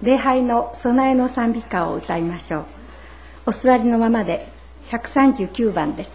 礼拝の備えの賛美歌を歌いましょう。お座りのままで139番です。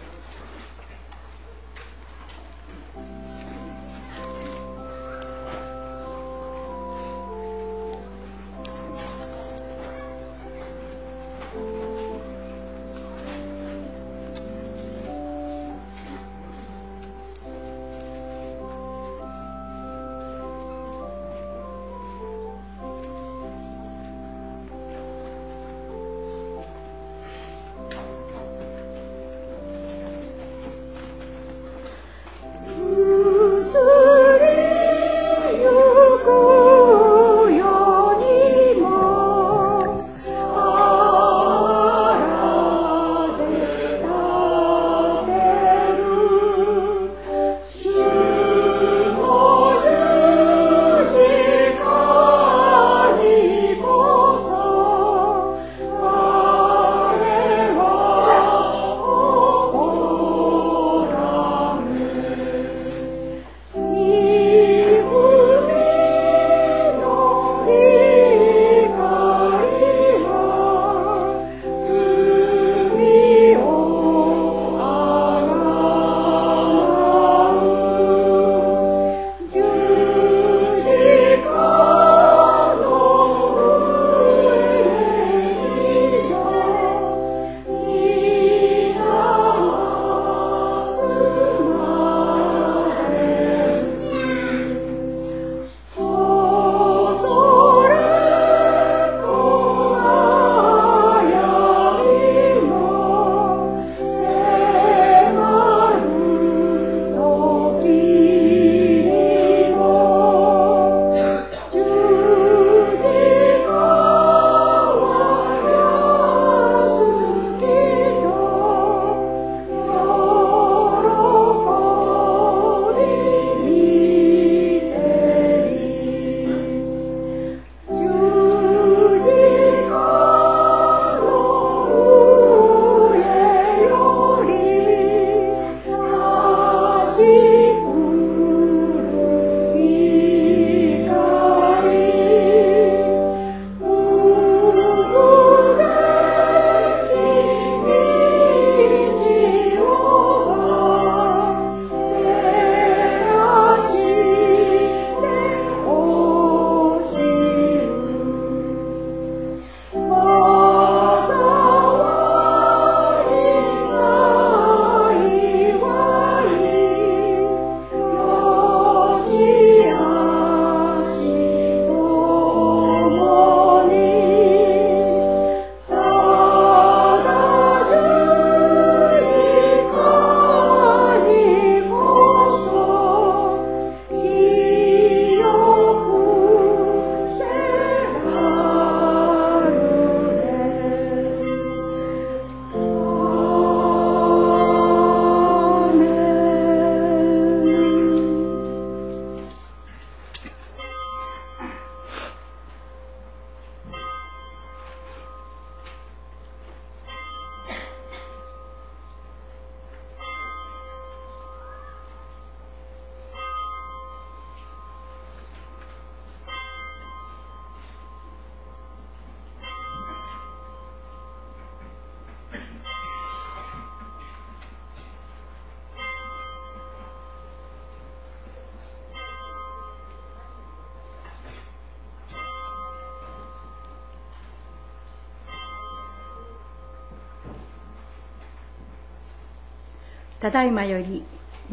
ただいまより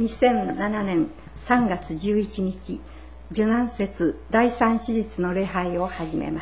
2007年3月11日受難節第三子日の礼拝を始めます。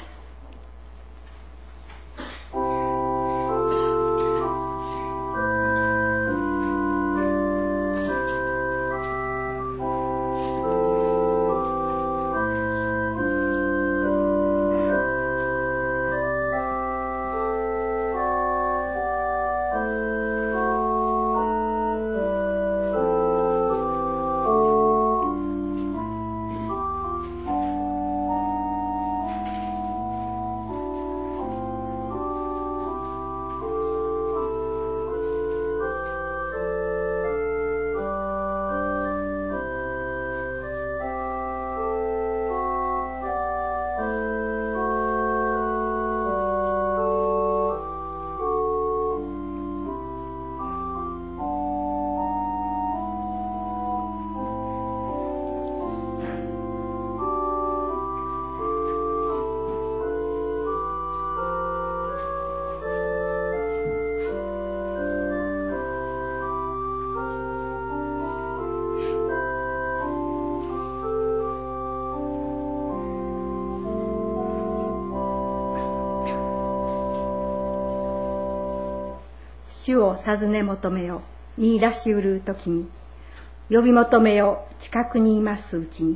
主を尋ね求めよ、見出しうるときに、呼び求めよ、近くにいますうちに。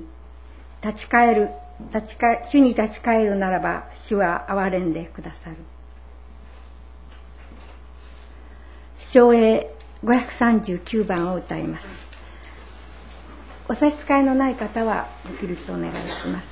主に立ち返るならば、主は憐れんでくださる。唱詠539番を歌います。お差し支えのない方はご起立お願いします。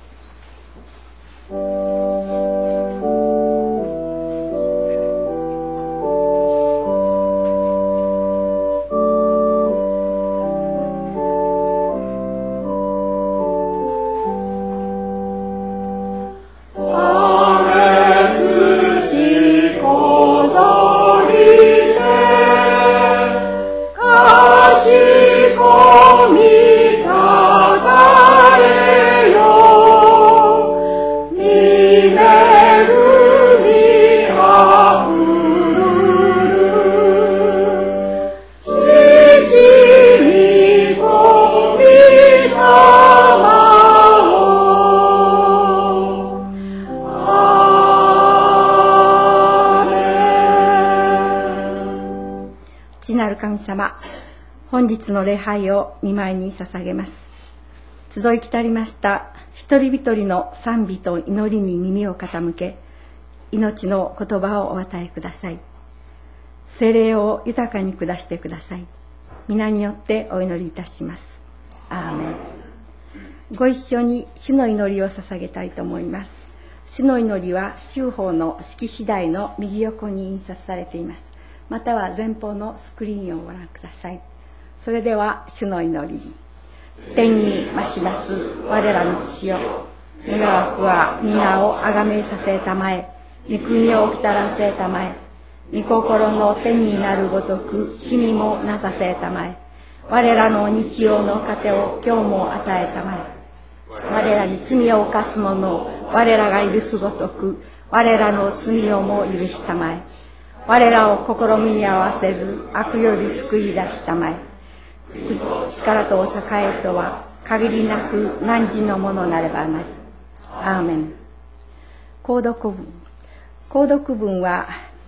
神様、本日の礼拝を御前に捧げます。集い来たりました一人一人の賛美と祈りに耳を傾け、命の言葉をお与えください。聖霊を豊かに下してください。皆によってお祈りいたします。アーメン。ご一緒に主の祈りを捧げたいと思います。主の祈りは修法の式次第の右横に印刷されています。または前方のスクリーンをご覧ください。それでは主の祈り。天に増します我らの父よ、願わくは皆をあがめさせたまえ、御国をきたらせたまえ、御心の天になるごとく地にもなさせたまえ、我らの日曜の糧を今日も与えたまえ、我らに罪を犯す者を我らが許すごとく我らの罪をも許したまえ、我らを試みに合わせず悪より救い出したまえ。力と栄とは限りなく汝のものなればなり。アーメン。購読文は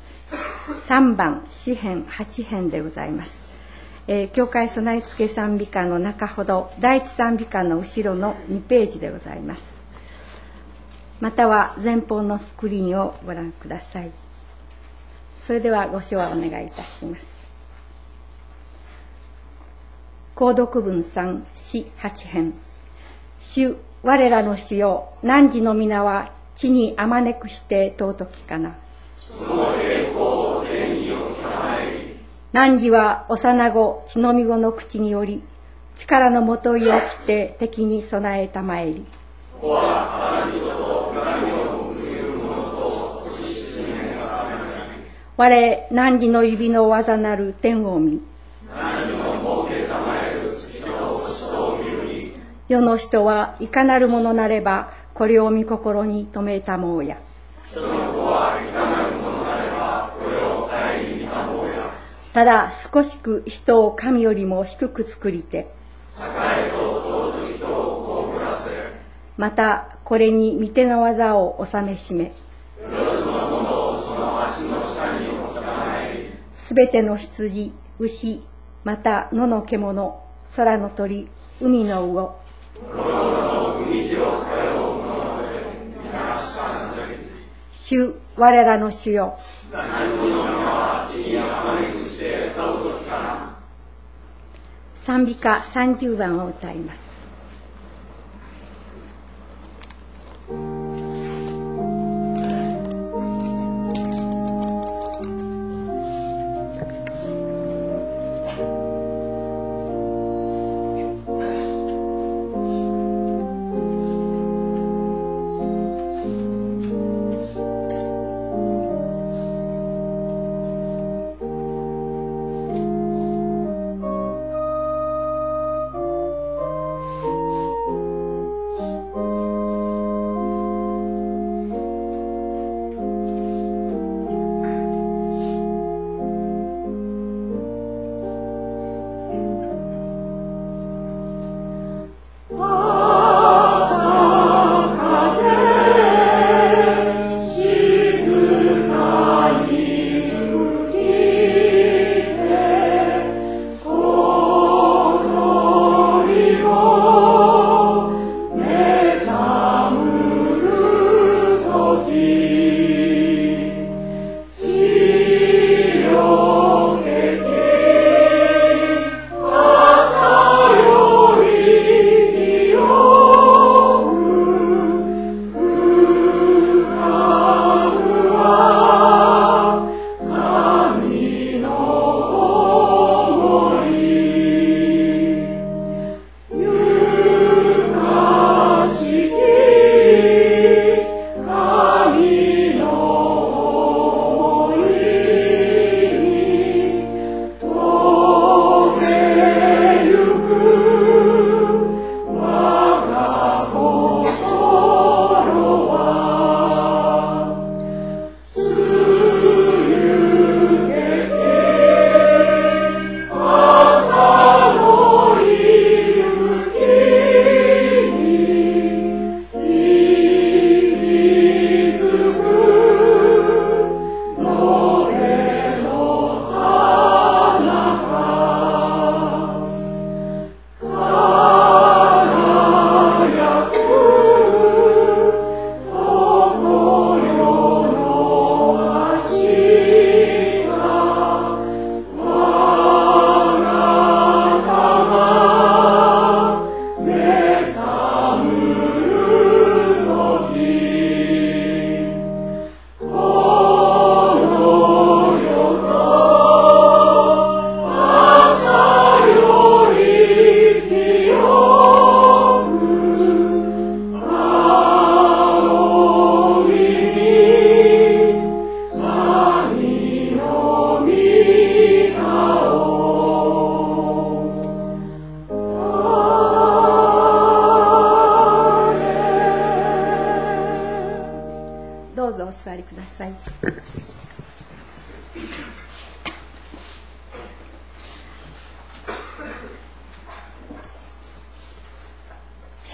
3番詩編8編でございます。教会備え付け賛美歌の中ほど第一賛美歌の後ろの2ページでございます。または前方のスクリーンをご覧ください。それではご唱和お願いいたします。購読文3詩8編。主、我らの主よ、汝の皆は地にあまねくして尊きかな。その栄光を天に置きたまえり。汝は幼子血のみ子の口により、力のもといを着て敵に備えたまえり。子は神と何を報いるものとししめがためなり。我汝の指の技なる天を見。汝の設けたまえる月と星とを見るに。世の人はいかなるものなれば、これを御心に留めたもうや。人の子はいかなるものなれば、これを顧みたもうや。ただ少しく人を神よりも低く作りて。栄えと尊い人を被らせ。またこれに御手の技を収めしめ。すべての羊、牛、また野の獣、空の鳥、海の魚、主、我らの主よ。賛美歌30番を歌います。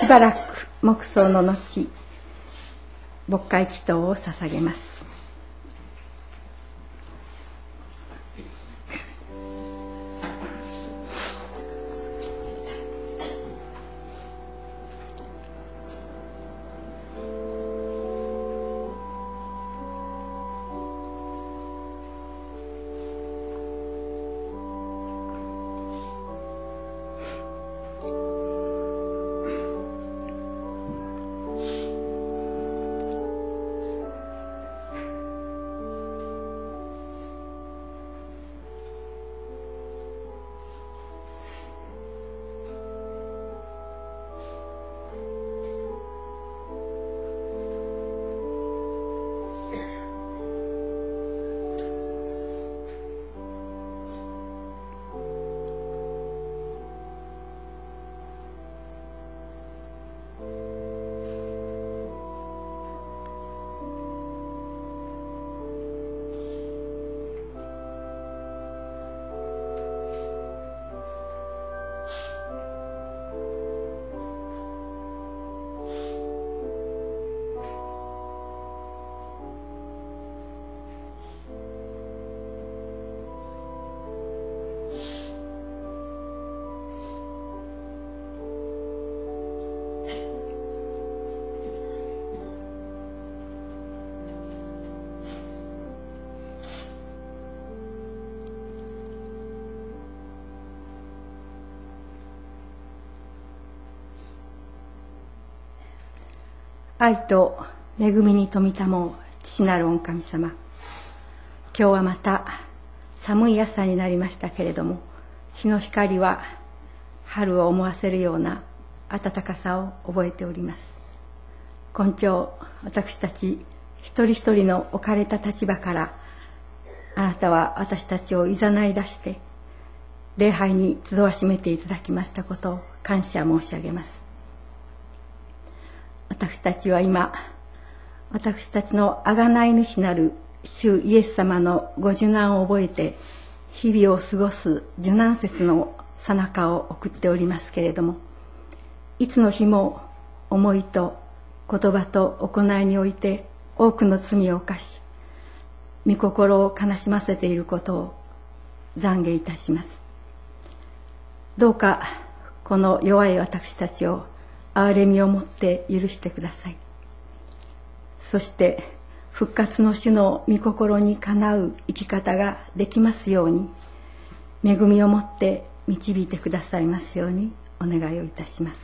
ばらく黙想の後、牧会祈祷を捧げます。愛と恵みに富みたもう父なる御神様、今日はまた寒い朝になりましたけれども、日の光は春を思わせるような暖かさを覚えております。今朝、私たち一人一人の置かれた立場から、あなたは私たちをいざない出して礼拝に集わしめていただきましたことを感謝申し上げます。私たちは今、私たちの贖い主なる主イエス様のご受難を覚えて日々を過ごす受難節の最中を送っておりますけれども、いつの日も思いと言葉と行いにおいて多くの罪を犯し、御心を悲しませていることを懺悔いたします。どうかこの弱い私たちを憐れみをもって許してください。そして復活の主の御心にかなう生き方ができますように、恵みをもって導いてくださいますようにお願いをいたします。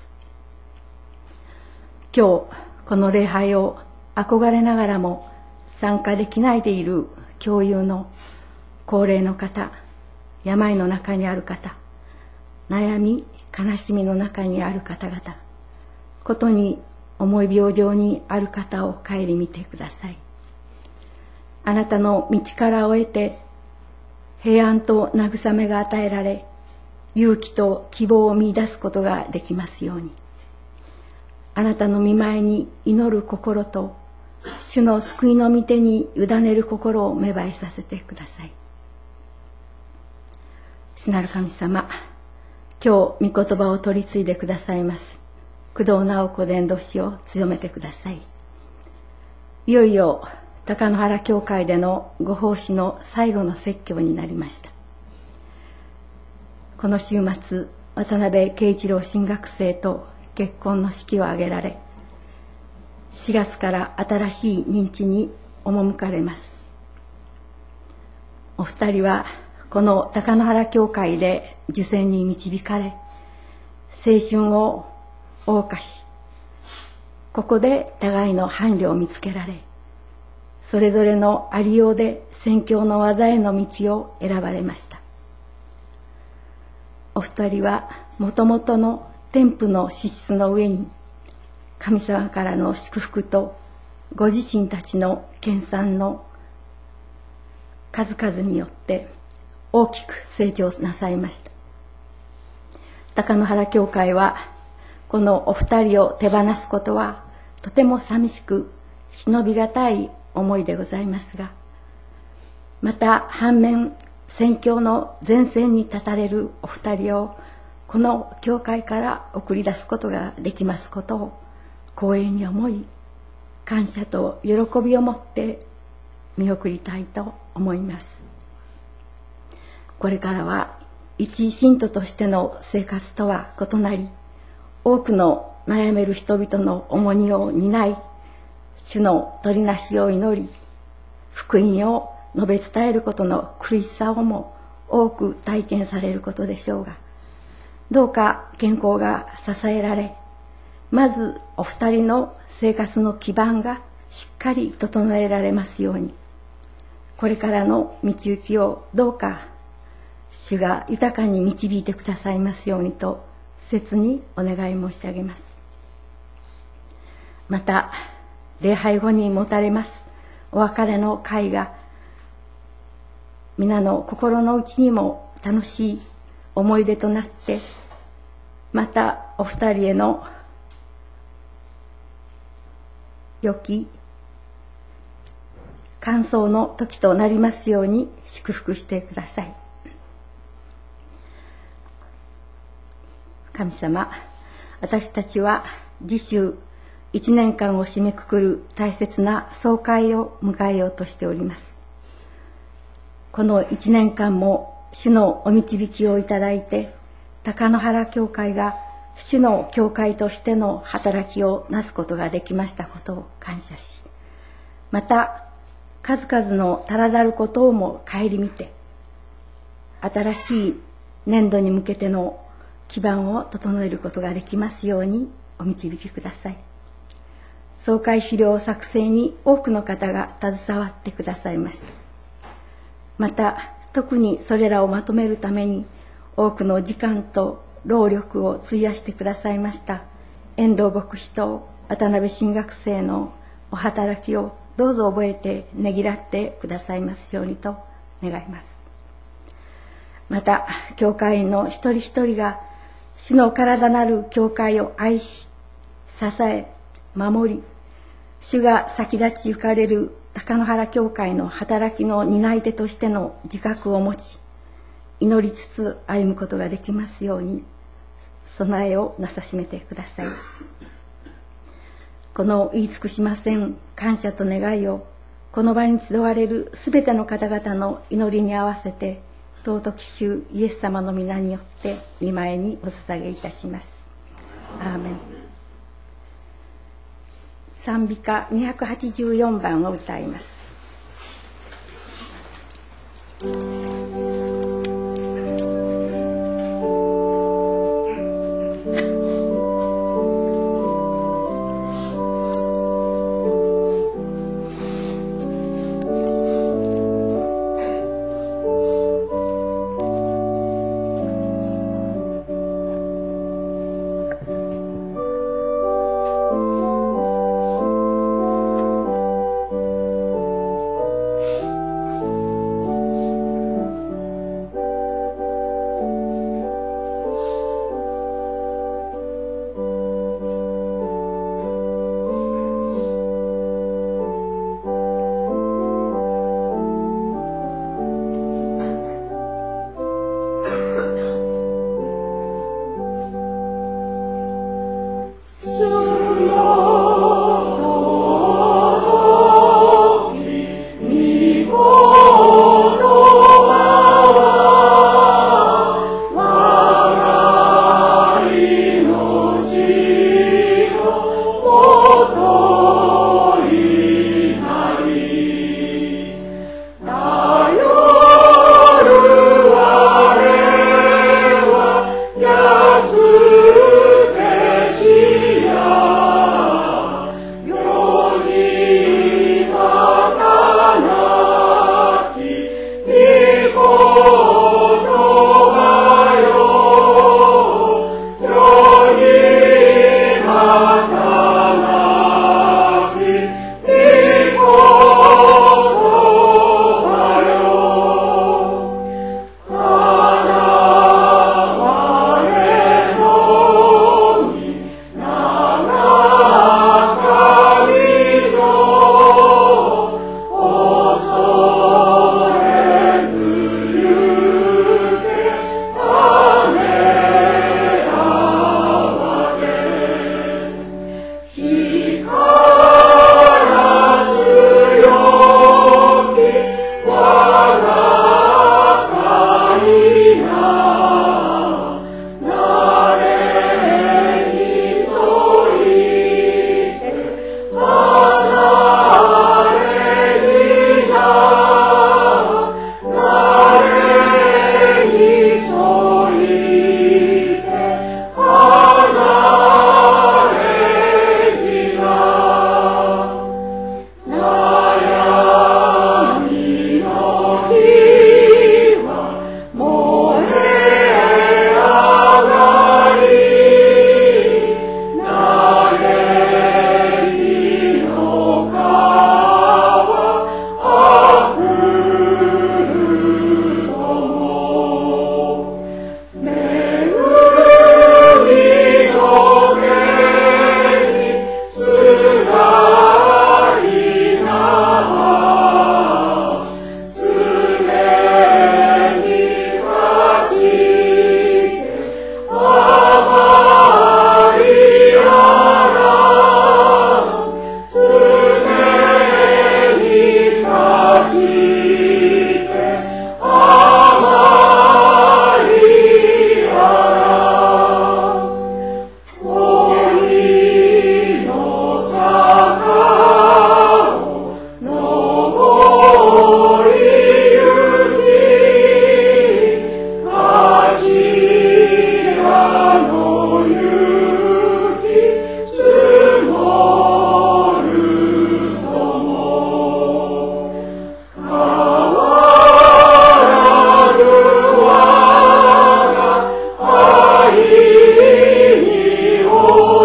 今日この礼拝を憧れながらも参加できないでいる教友の高齢の方、病の中にある方、悩み悲しみの中にある方々、ことに重い病状にある方を顧みてください。あなたの道からを得て平安と慰めが与えられ、勇気と希望を見出すことができますように、あなたの御前に祈る心と主の救いの御手に委ねる心を芽生えさせてください。主なる神様、今日御言葉を取り継いでくださいます工藤直子伝道師を強めてください。いよいよ高野原教会でのご奉仕の最後の説教になりました。この週末、渡辺圭一郎神学生と結婚の式を挙げられ、4月から新しい認知に赴かれます。お二人はこの高野原教会で受洗に導かれ、青春を謳歌し、ここで互いの伴侶を見つけられ、それぞれのありようで宣教の技への道を選ばれました。お二人はもともとの天賦の資質の上に、神様からの祝福とご自身たちの研鑽の数々によって大きく成長なさいました。高野原教会はこのお二人を手放すことはとても寂しく忍びがたい思いでございますが、また反面宣教の前線に立たれるお二人をこの教会から送り出すことができますことを光栄に思い、感謝と喜びを持って見送りたいと思います。これからは一信徒としての生活とは異なり、多くの悩める人々の重荷を担い、主の取りなしを祈り、福音を述べ伝えることの苦しさをも多く体験されることでしょうが、どうか健康が支えられ、まずお二人の生活の基盤がしっかり整えられますように、これからの道行きをどうか主が豊かに導いてくださいますようにと切にお願い申し上げます。また礼拝後に持たれますお別れの会が皆の心の内にも楽しい思い出となって、またお二人への良き感想の時となりますように祝福してください。神様、私たちは次週1年間を締めくくる大切な総会を迎えようとしております。この1年間も主のお導きをいただいて、高野原教会が主の教会としての働きをなすことができましたことを感謝し、また数々の足らざることをも顧みて、新しい年度に向けての基盤を整えることができますようにお導きください。総会資料作成に多くの方が携わってくださいました。また特にそれらをまとめるために多くの時間と労力を費やしてくださいました遠藤牧師と渡辺新学生のお働きをどうぞ覚えてねぎらってくださいますようにと願います。また教会員の一人一人が主の体なる教会を愛し支え守り、主が先立ち行かれる高野原教会の働きの担い手としての自覚を持ち、祈りつつ歩むことができますように備えをなさしめてください。この言い尽くしません感謝と願いをこの場に集われるすべての方々の祈りに合わせて尊き主イエス様の皆によって御前にお捧げいたします。アーメン。賛美歌284番を歌います。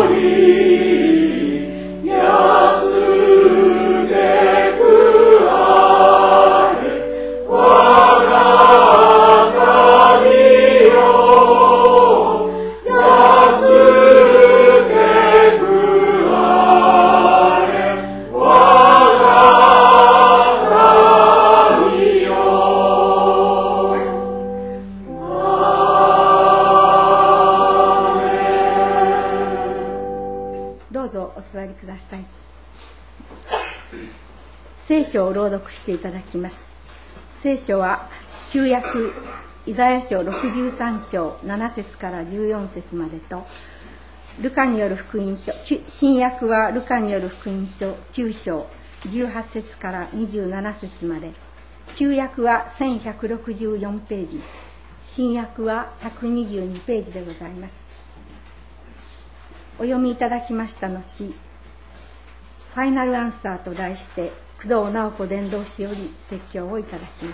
聖書を朗読していただきます。聖書は旧約イザヤ書63章7節から14節までと、ルカによる福音書、新約はルカによる福音書9章18節から27節まで、旧約は1164ページ、新約は122ページでございます。お読みいただきました後、ファイナルアンサーと題して工藤直子伝道師より説教をいただきます。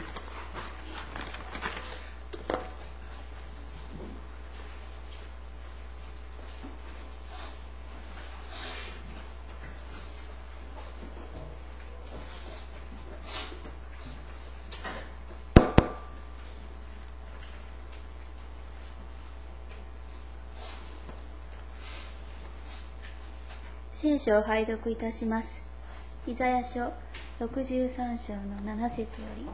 聖書を拝読いたします。イザヤ書63章の7節より。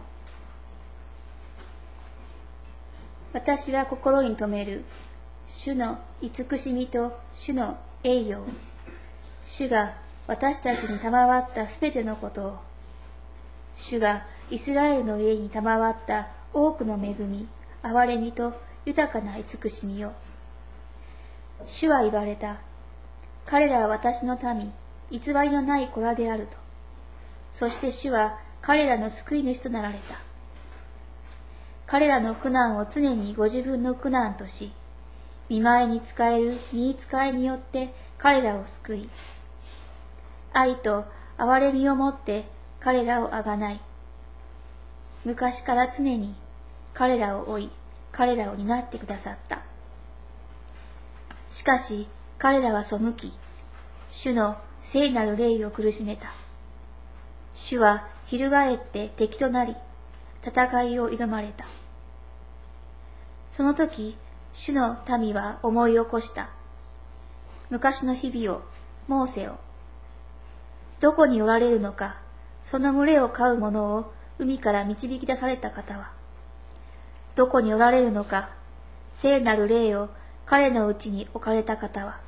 私は心に留める主の慈しみと主の栄誉、主が私たちに賜ったすべてのことを、主がイスラエルの家に賜った多くの恵み、憐れみと豊かな慈しみよ。主は言われた。彼らは私の民、偽りのない子らであると。そして主は彼らの救い主となられた。彼らの苦難を常にご自分の苦難とし、見舞いに仕える見使いによって彼らを救い、愛と憐れみをもって彼らをあがない。昔から常に彼らを追い、彼らを担ってくださった。しかし彼らは背き、主の聖なる霊を苦しめた。主は翻って敵となり、戦いを挑まれた。その時、主の民は思い起こした。昔の日々を、モーセを。どこにおられるのか、その群れを飼う者を海から導き出された方は。どこにおられるのか、聖なる霊を彼のうちに置かれた方は。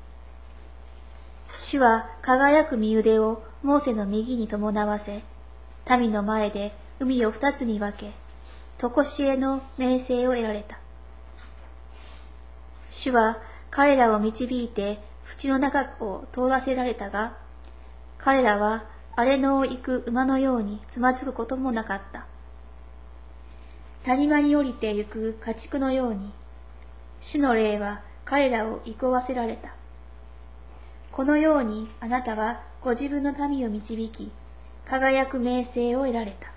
主は輝く身腕をモーセの右に伴わせ、民の前で海を二つに分け、とこしえの名声を得られた。主は彼らを導いて淵の中を通らせられたが、彼らは荒れ野を行く馬のようにつまずくこともなかった。谷間に降りて行く家畜のように、主の霊は彼らを憩わせられた。このようにあなたはご自分の民を導き、輝く名声を得られた。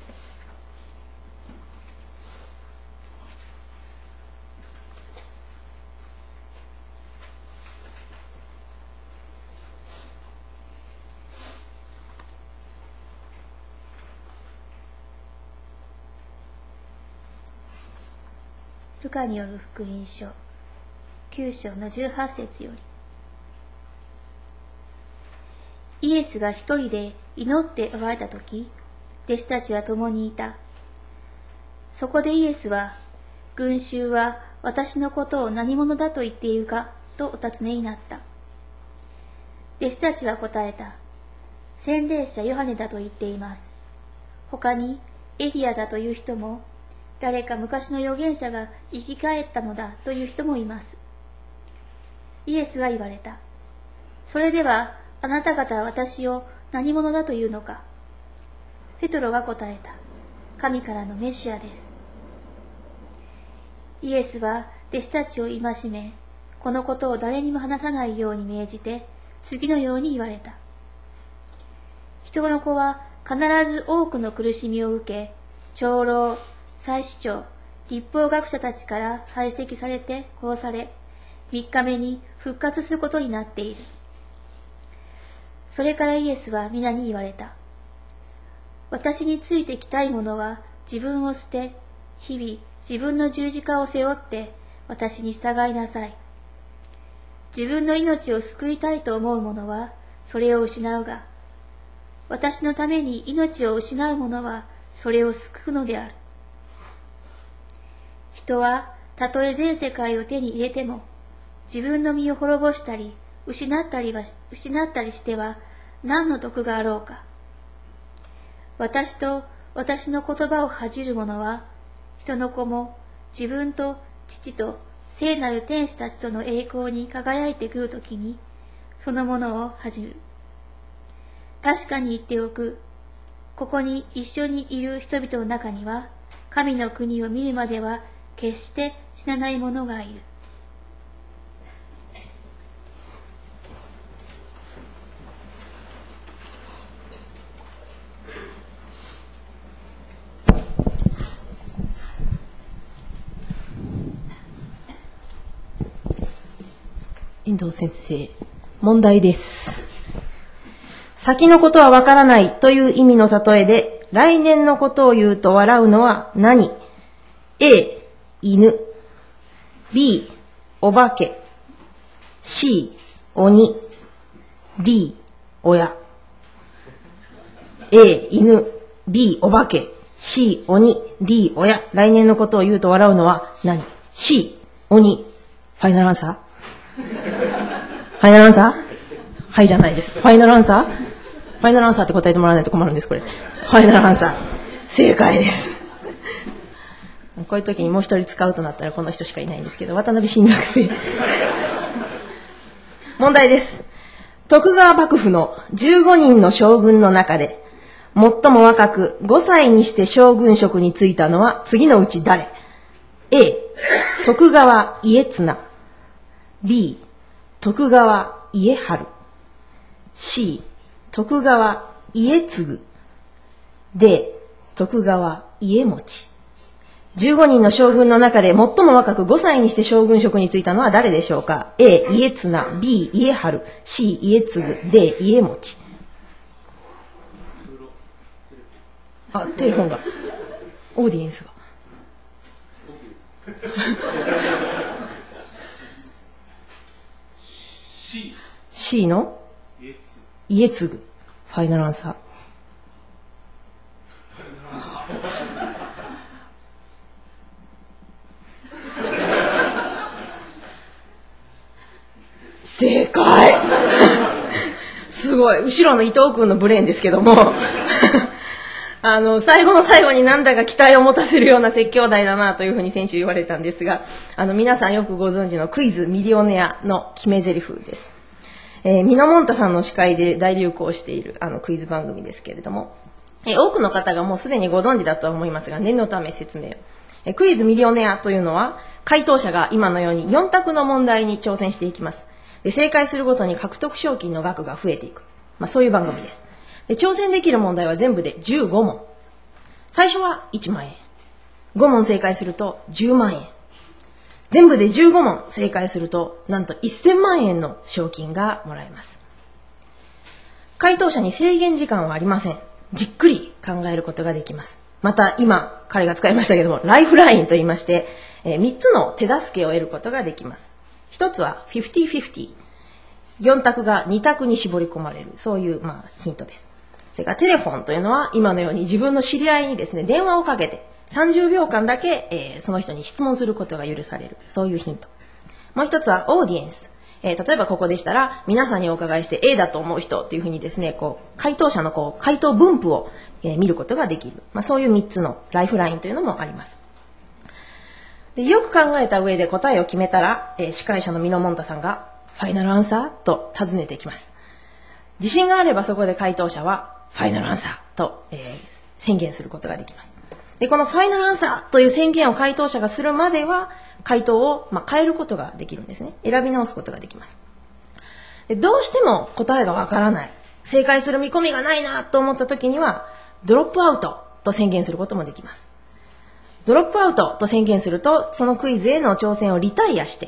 ルカによる福音書9章の18節より。イエスが一人で祈っておられたとき、弟子たちは共にいた。そこでイエスは、群衆は私のことを何者だと言っているかとお尋ねになった。弟子たちは答えた。洗礼者ヨハネだと言っています。他にエリアだという人も、誰か昔の預言者が生き返ったのだという人もいます。イエスが言われた。それでは、あなた方は私を何者だというのか。ペトロが答えた。神からのメシアです。イエスは弟子たちを戒め、このことを誰にも話さないように命じて、次のように言われた。人の子は必ず多くの苦しみを受け、長老、祭司長、律法学者たちから排斥されて殺され、 3日目に復活することになっている。それからイエスは皆に言われた。私についてきたい者は自分を捨て、日々自分の十字架を背負って私に従いなさい。自分の命を救いたいと思う者はそれを失うが、私のために命を失う者はそれを救うのである。人はたとえ全世界を手に入れても、自分の身を滅ぼしたり失ったりしては何の得があろうか。私と私の言葉を恥じる者は、人の子も自分と父と聖なる天使たちとの栄光に輝いてくるときに、そのものを恥じる。確かに言っておく。ここに一緒にいる人々の中には、神の国を見るまでは決して死なない者がいる。 遠藤先生、問題です。先のことはわからないという意味の例えで、来年のことを言うと笑うのは何？ A、犬。B、お化け。C、鬼。D、親。A、犬。B、お化け。C、鬼。D、親。来年のことを言うと笑うのは何？ C、鬼。ファイナルアンサー？ファイナルアンサー？はいじゃないです。ファイナルアンサー？ファイナルアンサーって答えてもらわないと困るんです、これ。ファイナルアンサー。正解です。こういう時にもう一人使うとなったらこの人しかいないんですけど、渡辺晋学生。問題です。徳川幕府の15人の将軍の中で、最も若く5歳にして将軍職に就いたのは次のうち誰？ A、徳川家綱。B、徳川家治。C、徳川家継。D、徳川家茂。15人の将軍の中で最も若く5歳にして将軍職に就いたのは誰でしょうか？ A、家綱。B、家治。C、家継。D、家茂。あ、テレフォンが。オーディエンスが。C の家継。ファイナルアンサー。正解。すごい。後ろの伊藤君のブレーンですけども最後の最後になんだか期待を持たせるような説教題だなというふうに先週言われたんですが、皆さんよくご存知のクイズミリオネアの決め台詞です。ミノモンタさんの司会で大流行しているクイズ番組ですけれども、多くの方がもうすでにご存知だとは思いますが、念のため説明を。クイズミリオネアというのは、回答者が今のように4択の問題に挑戦していきます。で、正解するごとに獲得賞金の額が増えていく。そういう番組です。で、挑戦できる問題は全部で15問。最初は1万円。5問正解すると10万円。全部で15問正解すると、なんと1000万円の賞金がもらえます。回答者に制限時間はありません。じっくり考えることができます。また、今、彼が使いましたけども、ライフラインと言いまして、3つの手助けを得ることができます。1つは 50-50。4択が2択に絞り込まれる。そういう、ヒントです。それからテレフォンというのは、今のように自分の知り合いにですね、電話をかけて、30秒間だけ、その人に質問することが許される。そういうヒント。もう一つはオーディエンス。例えばここでしたら、皆さんにお伺いして A だと思う人っていうふうにですね、回答者の回答分布を、見ることができる。そういう3つのライフラインというのもあります。で、よく考えた上で答えを決めたら、司会者のミノモンタさんが、ファイナルアンサーと尋ねていきます。自信があればそこで回答者は、ファイナルアンサーと、宣言することができます。で、このファイナルアンサーという宣言を回答者がするまでは、回答を変えることができるんですね。選び直すことができます。で、どうしても答えがわからない、正解する見込みがないなと思った時には、ドロップアウトと宣言することもできます。ドロップアウトと宣言すると、そのクイズへの挑戦をリタイアして、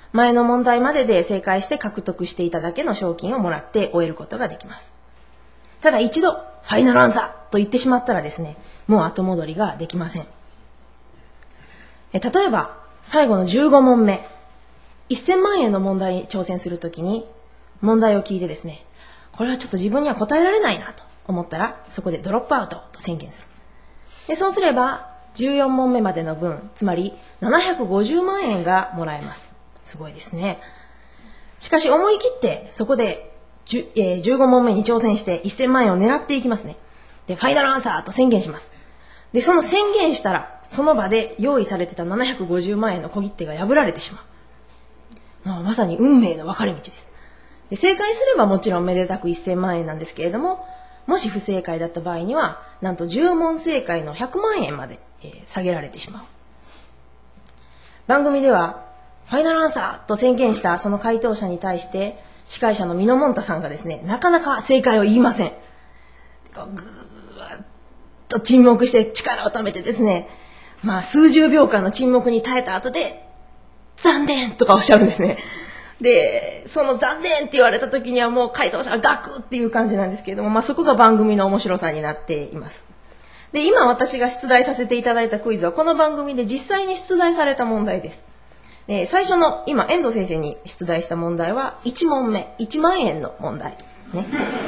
前の問題までで正解して獲得していただけの賞金をもらって終えることができます。ただ一度、ファイナルアンサーと言ってしまったらですね、もう後戻りができません。例えば、最後の15問目、1000万円の問題に挑戦するときに、問題を聞いてですね、これはちょっと自分には答えられないなと思ったら、そこでドロップアウトと宣言する。で、そうすれば、14問目までの分、つまり750万円がもらえます。すごいですね。しかし思い切ってそこで15問目に挑戦して1000万円を狙っていきますね。で、ファイナルアンサーと宣言します。で、その宣言したら、その場で用意されてた750万円の小切手が破られてしまう。まさに運命の分かれ道です。で、正解すればもちろんめでたく1000万円なんですけれども、もし不正解だった場合には、なんと10問正解の100万円まで下げられてしまう。番組では、ファイナルアンサーと宣言したその回答者に対して、司会者のミノモンタさんがですね、なかなか正解を言いません。ぐーっと沈黙して力をためてですね、数十秒間の沈黙に耐えた後で、残念とかおっしゃるんですね。で、その残念って言われた時にはもう回答者がガクっていう感じなんですけれども、そこが番組の面白さになっています。で、今私が出題させていただいたクイズはこの番組で実際に出題された問題です。最初の今遠藤先生に出題した問題は1問目、1万円の問題。ね。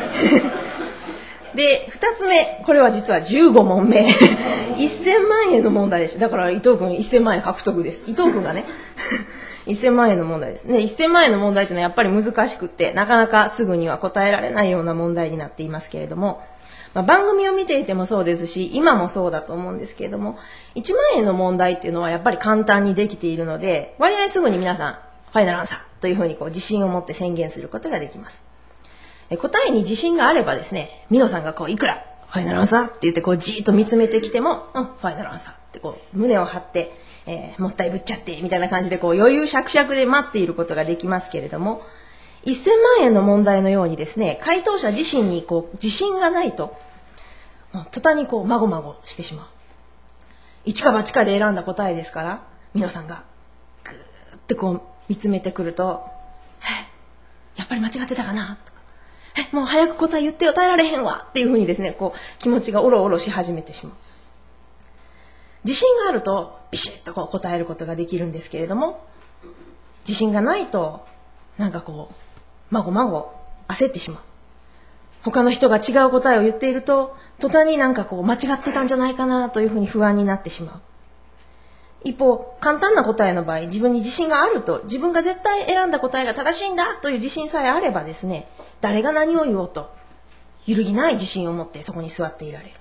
で、2つ目、これは実は15問目。1000万円の問題でした。だから伊藤君1000万円獲得です。伊藤君がね。1000万円の問題ですね。1000万円の問題っていうのはやっぱり難しくって、なかなかすぐには答えられないような問題になっていますけれども、番組を見ていてもそうですし、今もそうだと思うんですけれども、1万円の問題っていうのはやっぱり簡単にできているので、割合すぐに皆さん、ファイナルアンサーというふうに自信を持って宣言することができます。答えに自信があればですね、ミノさんがいくらファイナルアンサーって言ってじーっと見つめてきても、ファイナルアンサーって胸を張って、もったいぶっちゃってみたいな感じで余裕しゃくしゃくで待っていることができますけれども、1000万円の問題のようにですね、回答者自身に自信がないと、途端にまごまごしてしまう。一か八かで選んだ答えですから、ミノさんがぐーって見つめてくると、やっぱり間違ってたかなとか、もう早く答え言ってよ、耐えられへんわっていうふうにですね、気持ちがおろおろし始めてしまう。自信があるとビシッと答えることができるんですけれども、自信がないとまごまご焦ってしまう。他の人が違う答えを言っていると、途端に間違ってたんじゃないかなというふうに不安になってしまう。一方、簡単な答えの場合、自分に自信があると、自分が絶対選んだ答えが正しいんだという自信さえあればですね、誰が何を言おうと、揺るぎない自信を持ってそこに座っていられる。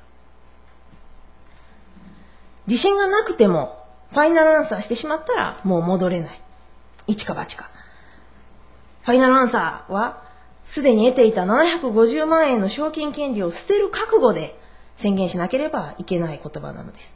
自信がなくても、ファイナルアンサーしてしまったらもう戻れない。一か八か。ファイナルアンサーは、すでに得ていた750万円の賞金権利を捨てる覚悟で宣言しなければいけない言葉なのです。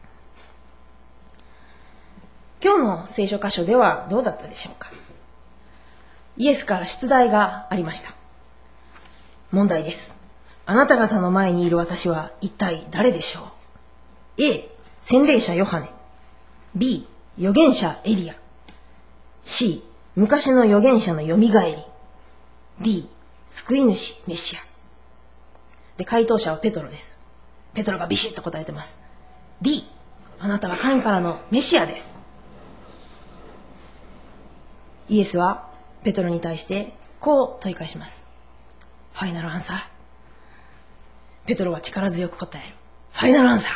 今日の聖書箇所ではどうだったでしょうか。イエスから出題がありました。問題です。あなた方の前にいる私は一体誰でしょう。 A、洗礼者ヨハネ。 B、預言者エリア。 C、昔の預言者のよみがえり。 D、救い主メシア。で、回答者はペトロです。ペトロがビシッと答えてます。 D、あなたは神からのメシアです。イエスはペトロに対してこう問い返します。ファイナルアンサー。ペトロは力強く答える。ファイナルアンサ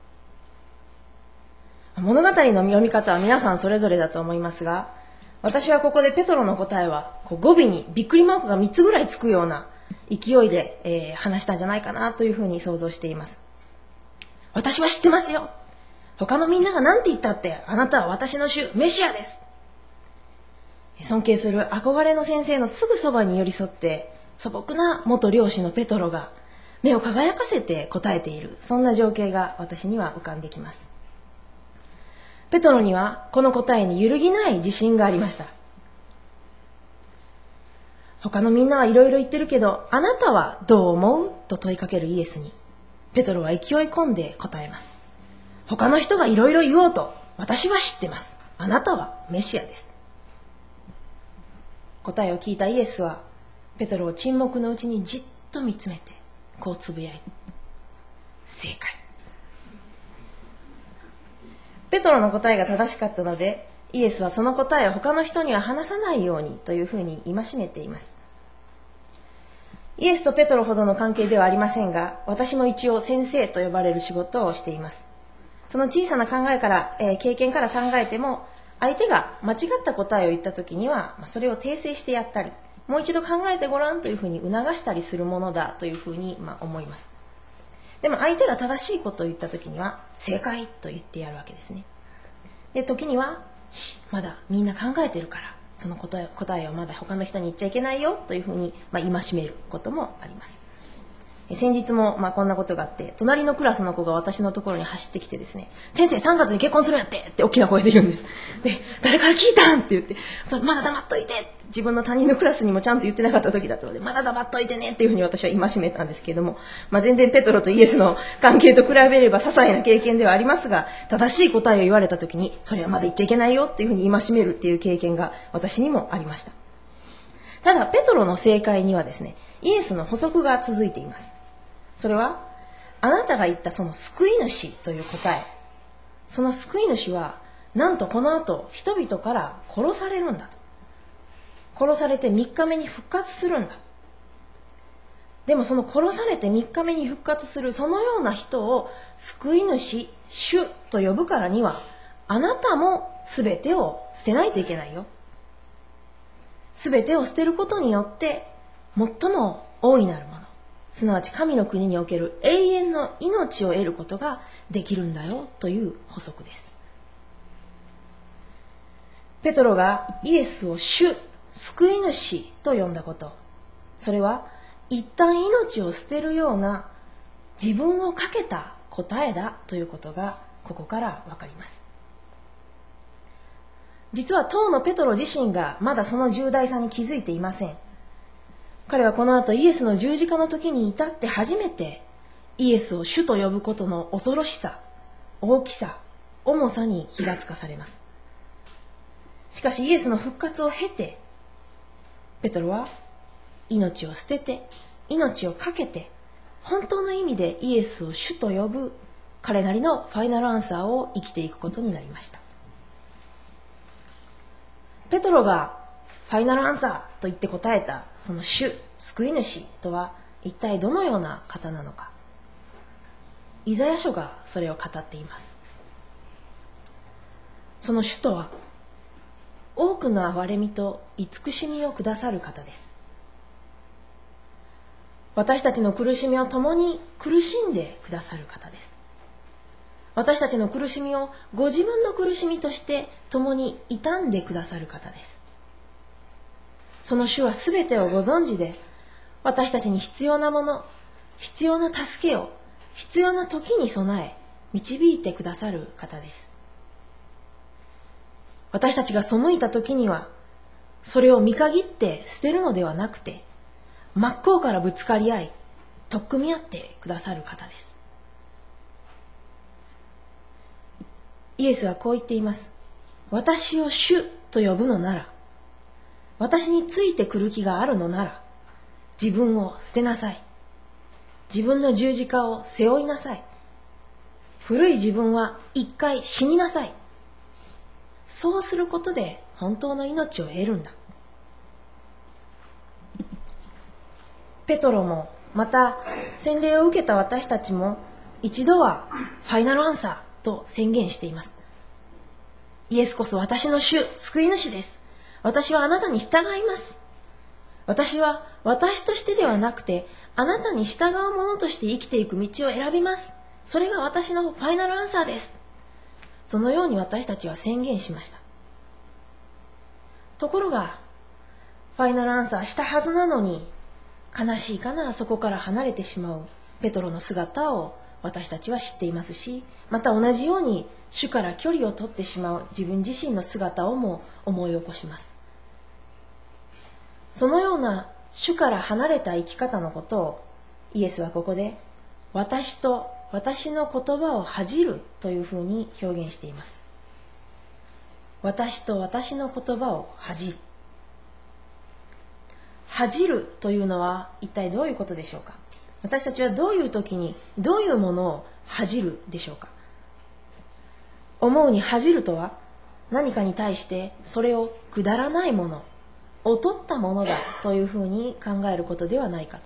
ー。物語の読み方は皆さんそれぞれだと思いますが、私はここでペトロの答えは語尾にびっくりマークが3つぐらいつくような勢いで、話したんじゃないかなというふうに想像しています。私は知ってますよ。他のみんなが何て言ったってあなたは私の主メシアです。尊敬する憧れの先生のすぐそばに寄り添って素朴な元漁師のペトロが目を輝かせて答えている、そんな情景が私には浮かんできます。ペトロにはこの答えに揺るぎない自信がありました。他のみんなはいろいろ言ってるけど、あなたはどう思うと問いかけるイエスに、ペトロは勢い込んで答えます。他の人がいろいろ言おうと、私は知ってます。あなたはメシアです。 答えを聞いたイエスはペトロを沈黙のうちにじっと見つめてこうつぶやいた。正解。ペトロの答えが正しかったので、イエスはその答えを他の人には話さないようにというふうに戒めています。イエスとペトロほどの関係ではありませんが、私も一応先生と呼ばれる仕事をしています。その小さな考えから、経験から考えても、相手が間違った答えを言ったときには、それを訂正してやったり、もう一度考えてごらんというふうに促したりするものだというふうに思います。でも相手が正しいことを言ったときには、正解と言ってやるわけですね。で、時には、まだみんな考えてるから、その答えをまだ他の人に言っちゃいけないよというふうに、戒めることもあります。先日もこんなことがあって、隣のクラスの子が私のところに走ってきてですね、先生3月に結婚するんやって大きな声で言うんです。で、誰から聞いたんって言って、それまだ黙っといて、自分の他人のクラスにもちゃんと言ってなかった時だったので、まだ黙っといてねっていうふうに私は戒めたんですけれども、全然ペトロとイエスの関係と比べれば些細な経験ではありますが、正しい答えを言われた時に、それはまだ言っちゃいけないよっていうふうに戒めるっていう経験が私にもありました。ただ、ペトロの正解にはですね、イエスの補足が続いています。それは、あなたが言ったその救い主という答え。その救い主は、なんとこの後、人々から殺されるんだと。殺されて3日目に復活するんだ。でもその殺されて3日目に復活するそのような人を救い主、主と呼ぶからには、あなたも全てを捨てないといけないよ。全てを捨てることによって、最も大いなるもの。すなわち神の国における永遠の命を得ることができるんだよという補足です。ペトロがイエスを主、救い主と呼んだこと。それは一旦命を捨てるような自分をかけた答えだということがここからわかります。実は当のペトロ自身がまだその重大さに気づいていません。彼はこの後イエスの十字架の時に至って初めてイエスを主と呼ぶことの恐ろしさ、大きさ、重さに気がつかされます。しかしイエスの復活を経て、ペトロは命を捨てて、命をかけて、本当の意味でイエスを主と呼ぶ彼なりのファイナルアンサーを生きていくことになりました。ペトロがファイナルアンサーと言って答えたその主、救い主とは一体どのような方なのか。イザヤ書がそれを語っています。その主とは多くの憐れみと慈しみをくださる方です。私たちの苦しみを共に苦しんでくださる方です。私たちの苦しみをご自分の苦しみとして共に傷んでくださる方です。その主はすべてをご存知で、私たちに必要なもの、必要な助けを必要な時に備え、導いてくださる方です。私たちが背いた時には、それを見限って捨てるのではなくて、真っ向からぶつかり合い、取っ組み合ってくださる方です。イエスはこう言っています。私を主と呼ぶのなら、私についてくる気があるのなら、自分を捨てなさい。自分の十字架を背負いなさい。古い自分は一回死になさい。そうすることで本当の命を得るんだ。ペトロもまた洗礼を受けた私たちも一度はファイナルアンサーと宣言しています。イエスこそ私の主、救い主です。私はあなたに従います。私は私としてではなくて、あなたに従う者として生きていく道を選びます。それが私のファイナルアンサーです。そのように私たちは宣言しました。ところが、ファイナルアンサーしたはずなのに、悲しいかな、そこから離れてしまうペトロの姿を私たちは知っていますし、また同じように主から距離を取ってしまう自分自身の姿をも思い起こします。そのような主から離れた生き方のことをイエスはここで私と私の言葉を恥じるというふうに表現しています。私と私の言葉を恥じる。 恥じるというのは一体どういうことでしょうか。私たちはどういう時にどういうものを恥じるでしょうか。思うに恥じるとは、何かに対してそれをくだらないもの、劣ったものだというふうに考えることではないかと。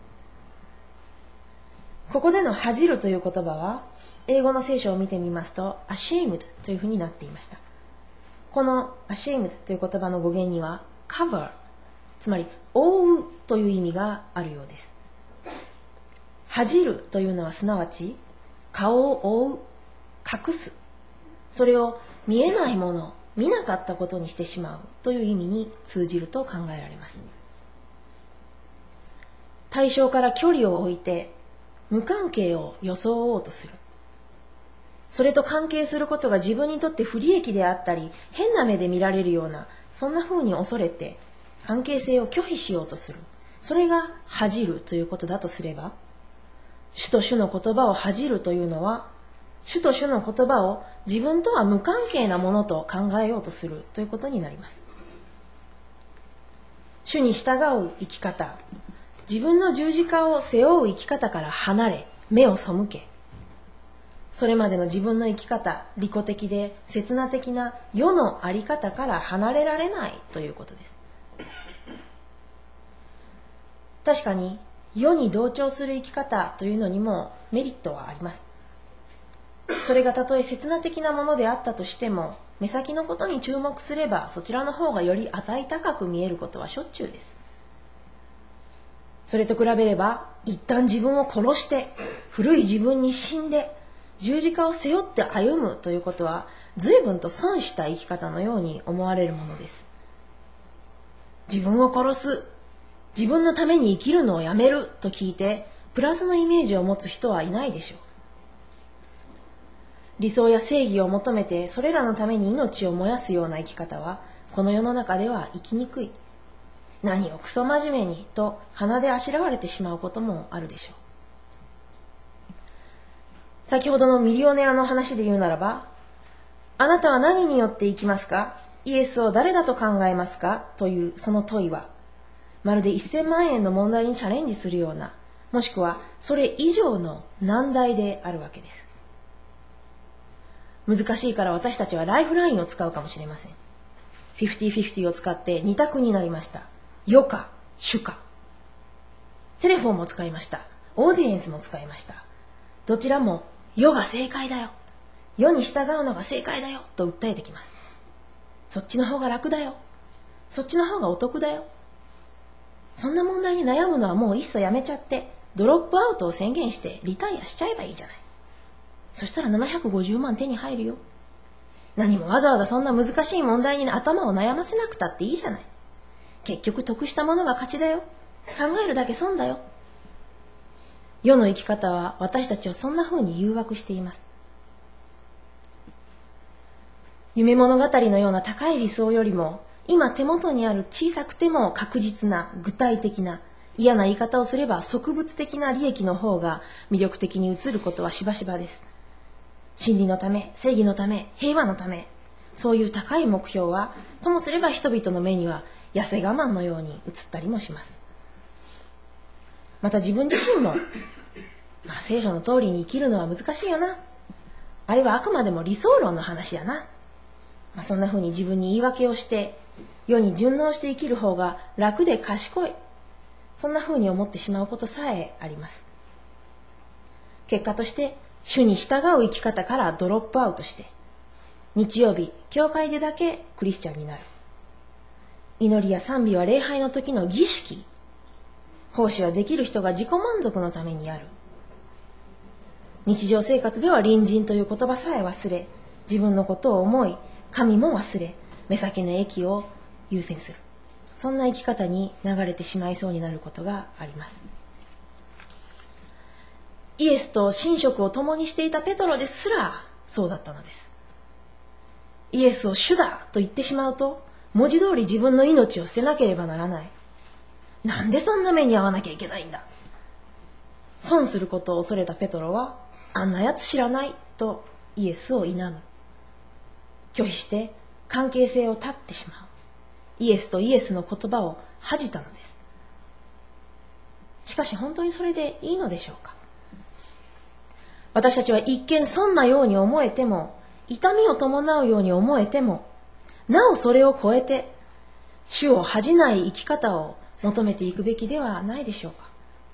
ここでの恥じるという言葉は、英語の聖書を見てみますと ashamed というふうになっていました。この ashamed という言葉の語源には cover、 つまり覆うという意味があるようです。恥じるというのはすなわち顔を覆う、隠す、それを見えないもの、見なかったことにしてしまうという意味に通じると考えられます。対象から距離を置いて無関係を装おうとする。それと関係することが自分にとって不利益であったり、変な目で見られるような、そんな風に恐れて関係性を拒否しようとする。それが恥じるということだとすれば、主と主の言葉を恥じるというのは、主と主の言葉を自分とは無関係なものと考えようとするということになります。主に従う生き方、自分の十字架を背負う生き方から離れ、目を背け、それまでの自分の生き方、利己的で刹那的な世のあり方から離れられないということです。確かに世に同調する生き方というのにもメリットはあります。それがたとえ刹那的なものであったとしても、目先のことに注目すればそちらの方がより値高く見えることはしょっちゅうです。それと比べれば、一旦自分を殺して古い自分に死んで十字架を背負って歩むということは随分と損した生き方のように思われるものです。自分を殺す、自分のために生きるのをやめると聞いてプラスのイメージを持つ人はいないでしょう。理想や正義を求めてそれらのために命を燃やすような生き方はこの世の中では生きにくい。何をクソ真面目にと鼻であしらわれてしまうこともあるでしょう。先ほどのミリオネアの話で言うならば、あなたは何によって生きますか？イエスを誰だと考えますか？というその問いは、まるで1000万円の問題にチャレンジするような、もしくはそれ以上の難題であるわけです。難しいから私たちはライフラインを使うかもしれません。50-50を使って2択になりました。世か主か。テレフォンも使いました。オーディエンスも使いました。どちらも世が正解だよ、世に従うのが正解だよと訴えてきます。そっちの方が楽だよ、そっちの方がお得だよ。そんな問題に悩むのはもういっそやめちゃってドロップアウトを宣言してリタイアしちゃえばいいじゃない。そしたら750万手に入るよ。何もわざわざそんな難しい問題に頭を悩ませなくたっていいじゃない。結局得したものが勝ちだよ。考えるだけ損だよ。世の生き方は私たちをそんな風に誘惑しています。夢物語のような高い理想よりも、今手元にある小さくても確実な具体的な、嫌な言い方をすれば植物的な利益の方が魅力的に映ることはしばしばです。真理のため、正義のため、平和のため、そういう高い目標はともすれば人々の目には痩せ我慢のように映ったりもします。また自分自身も、聖書の通りに生きるのは難しいよな、あれはあくまでも理想論の話やな、そんな風に自分に言い訳をして世に順応して生きる方が楽で賢い、そんな風に思ってしまうことさえあります。結果として主に従う生き方からドロップアウトして、日曜日教会でだけクリスチャンになる。祈りや賛美は礼拝の時の儀式、奉仕はできる人が自己満足のためにある。日常生活では隣人という言葉さえ忘れ、自分のことを思い、神も忘れ、目先の益を優先する。そんな生き方に流れてしまいそうになることがあります。イエスと寝食を共にしていたペトロですらそうだったのです。イエスを主だと言ってしまうと、文字通り自分の命を捨てなければならない。なんでそんな目に遭わなきゃいけないんだ。損することを恐れたペトロは、あんなやつ知らないとイエスを否む。拒否して関係性を断ってしまう。イエスとイエスの言葉を恥じたのです。 しかし本当にそれでいいのでしょうか。私たちは一見そんなように思えても、痛みを伴うように思えても、なおそれを超えて主を恥じない生き方を求めていくべきではないでしょうか。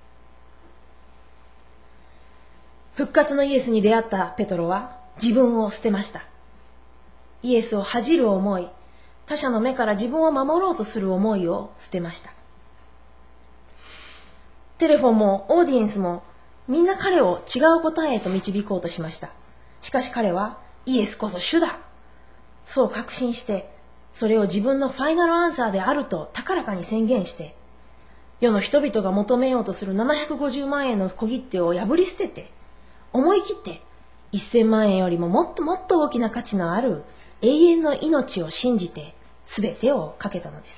復活のイエスに出会ったペトロは自分を捨てました。イエスを恥じる思い、他者の目から自分を守ろうとする思いを捨てました。テレフォンもオーディエンスもみんな彼を違う答えへと導こうとしました。しかし彼はイエスこそ主だ、そう確信して、それを自分のファイナルアンサーであると高らかに宣言して、世の人々が求めようとする750万円の小切手を破り捨てて、思い切って1000万円よりももっともっと大きな価値のある永遠の命を信じて全てをかけたのです。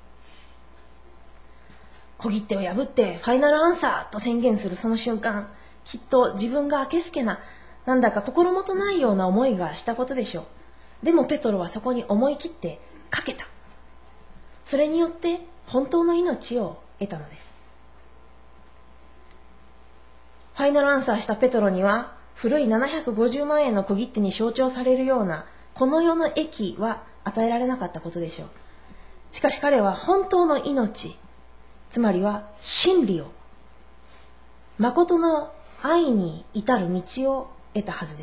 小切手を破ってファイナルアンサーと宣言するその瞬間、きっと自分があけすけな、なんだか心もとないような思いがしたことでしょう。でもペトロはそこに思い切ってかけた。それによって本当の命を得たのです。ファイナルアンサーしたペトロには、古い750万円の小切手に象徴されるようなこの世の益は与えられなかったことでしょう。しかし彼は本当の命、つまりは真理を、誠の愛に至る道を得たはずです。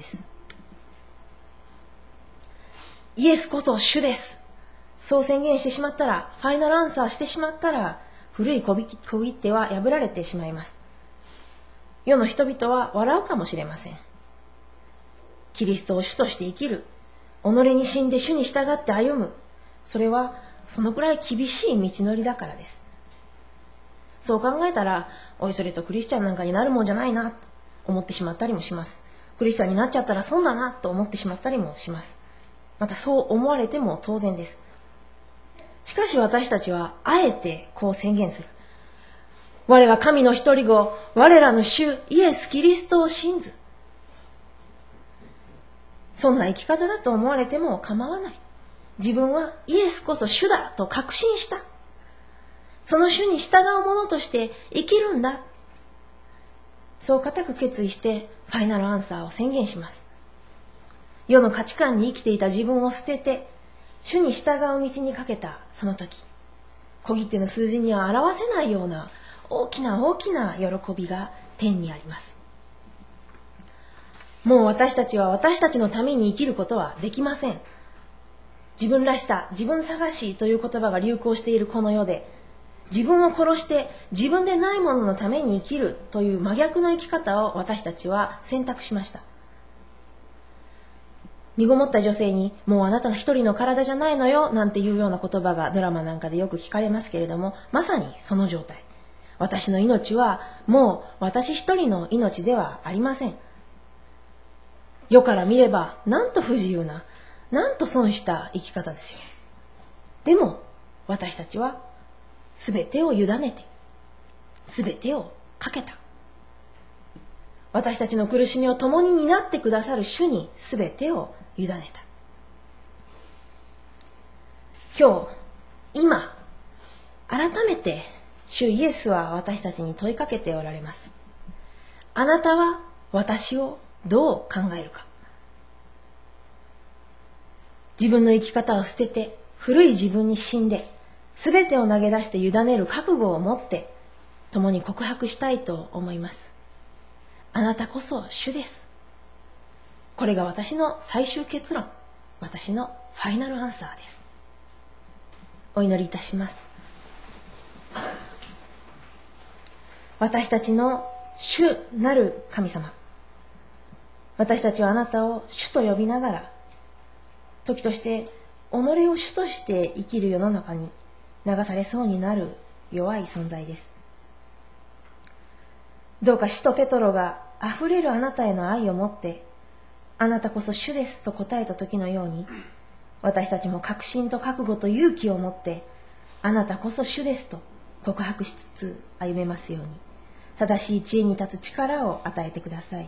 イエスこそ主です、そう宣言してしまったら、ファイナルアンサーしてしまったら、古い小切手は破られてしまいます。世の人々は笑うかもしれません。キリストを主として生きる、己に死んで主に従って歩む、それはそのくらい厳しい道のりだからです。そう考えたら、おいそれとクリスチャンなんかになるもんじゃないなと思ってしまったりもします。クリスチャンになっちゃったら損だなと思ってしまったりもします。またそう思われても当然です。しかし私たちはあえてこう宣言する。我は神の一人子、我らの主イエス・キリストを信ず。そんな生き方だと思われても構わない。自分はイエスこそ主だと確信した。その主に従う者として生きるんだ。そう固く決意してファイナルアンサーを宣言します。世の価値観に生きていた自分を捨てて、主に従う道にかけたその時、小切手の数字には表せないような大きな大きな喜びが天にあります。もう私たちは私たちのために生きることはできません。自分らしさ、自分探しという言葉が流行しているこの世で、自分を殺して自分でないもののために生きるという真逆の生き方を私たちは選択しました。身ごもった女性に、もうあなたの一人の体じゃないのよなんていうような言葉がドラマなんかでよく聞かれますけれども、まさにその状態。私の命はもう私一人の命ではありません。世から見ればなんと不自由な、なんと損した生き方ですよ。でも私たちは全てを委ねて、全てをかけた。私たちの苦しみを共に担ってくださる主に全てを委ねた。今日、今、改めて主イエスは私たちに問いかけておられます。あなたは私をどう考えるか。自分の生き方を捨てて、古い自分に死んで、すべてを投げ出して委ねる覚悟を持って、共に告白したいと思います。あなたこそ主です。これが私の最終結論、私のファイナルアンサーです。お祈りいたします。私たちの主なる神様、私たちはあなたを主と呼びながら、時として己を主として生きる世の中に流されそうになる弱い存在です。どうか使徒ペトロがあふれるあなたへの愛を持って、あなたこそ主ですと答えた時のように、私たちも確信と覚悟と勇気を持って、あなたこそ主ですと告白しつつ歩めますように、正しい知恵に立つ力を与えてください。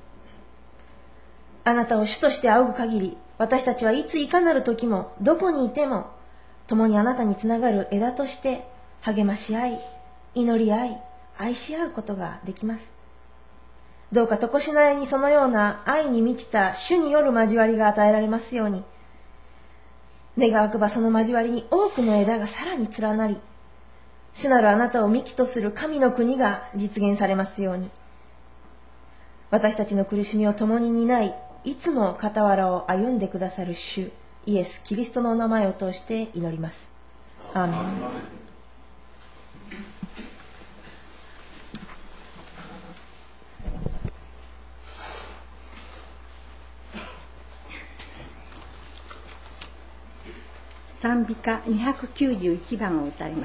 あなたを主として仰ぐ限り、私たちはいついかなる時もどこにいても、共にあなたにつながる枝として励まし合い、祈り合い、 愛し合うことができます。どうか常しなやにそのような愛に満ちた主による交わりが与えられますように。願わくばその交わりに多くの枝がさらに連なり、主なるあなたを幹とする神の国が実現されますように。私たちの苦しみを共に担い、いつも傍らを歩んでくださる主イエス・キリストのお名前を通して祈ります。アーメン。 賛美歌291番を歌います。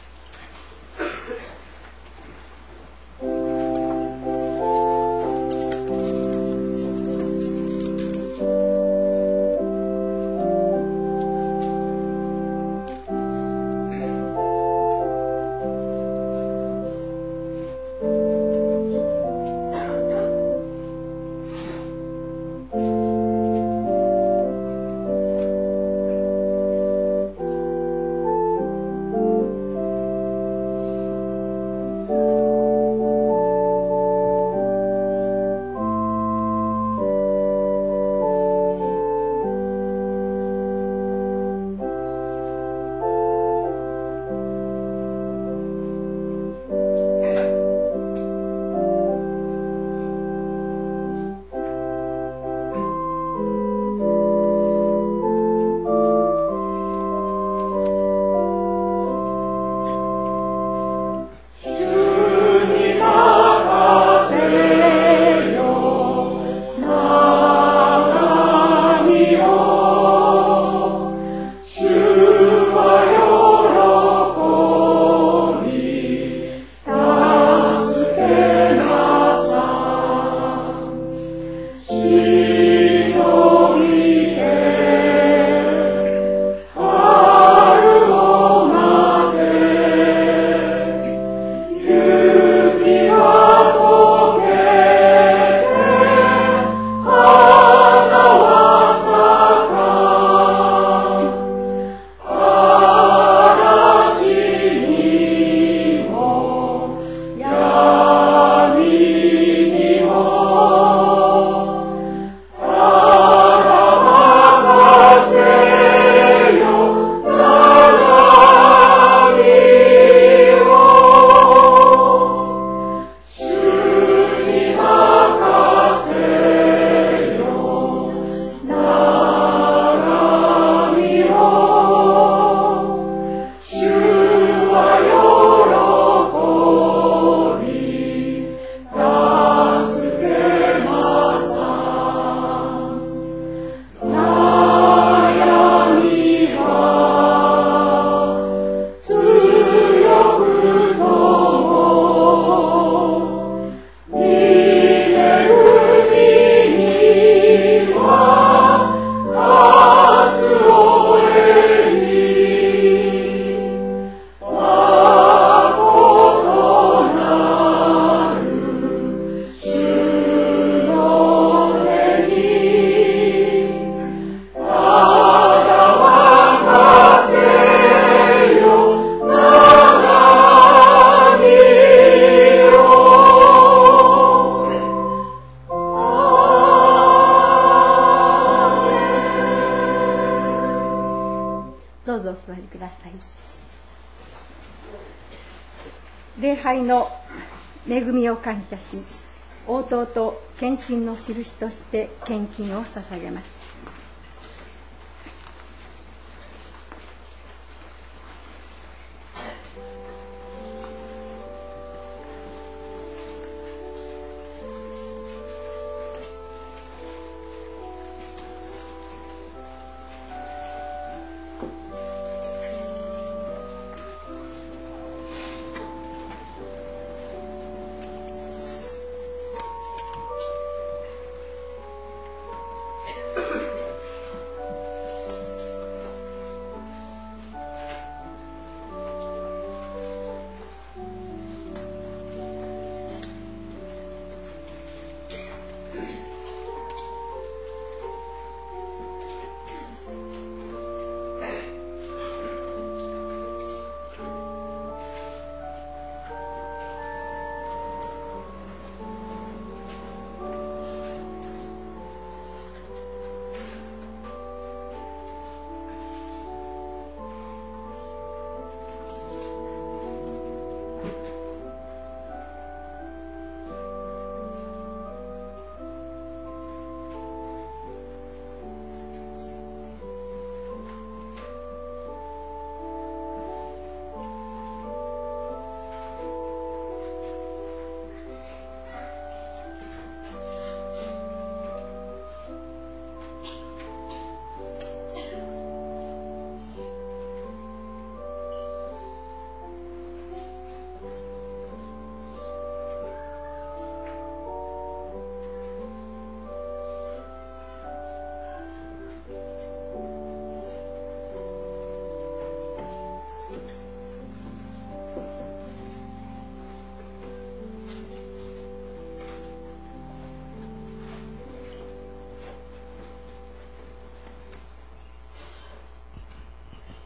礼拝の恵みを感謝し、応答と献身の印として献金を捧げます。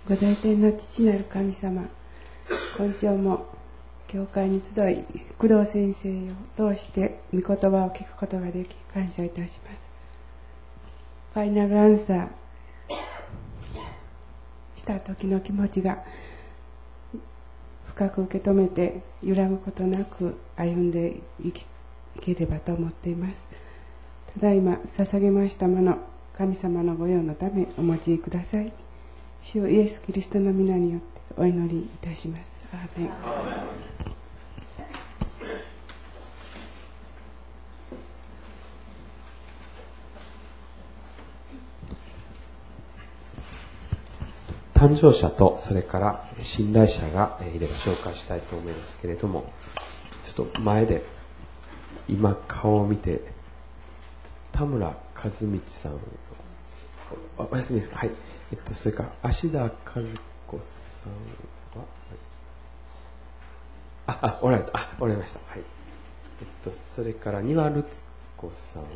ご大天の父なる神様、今朝も教会に集い、工藤先生を通して御言葉を聞くことができ感謝いたします。ファイナルアンサーした時の気持ちが深く受け止めて揺らぐことなく歩んでいければと思っています。ただいま捧げましたもの、神様の御用のためお持ちください。主イエス・キリストの皆によってお祈りいたします。アーメン。 誕生者とそれから信頼者がいれば紹介したいと思いますけれども、ちょっと前で今顔を見て、田村和道さん、お休みですか。はい。それから芦田和子さんは、おられました。はい。それから丹羽律子さんは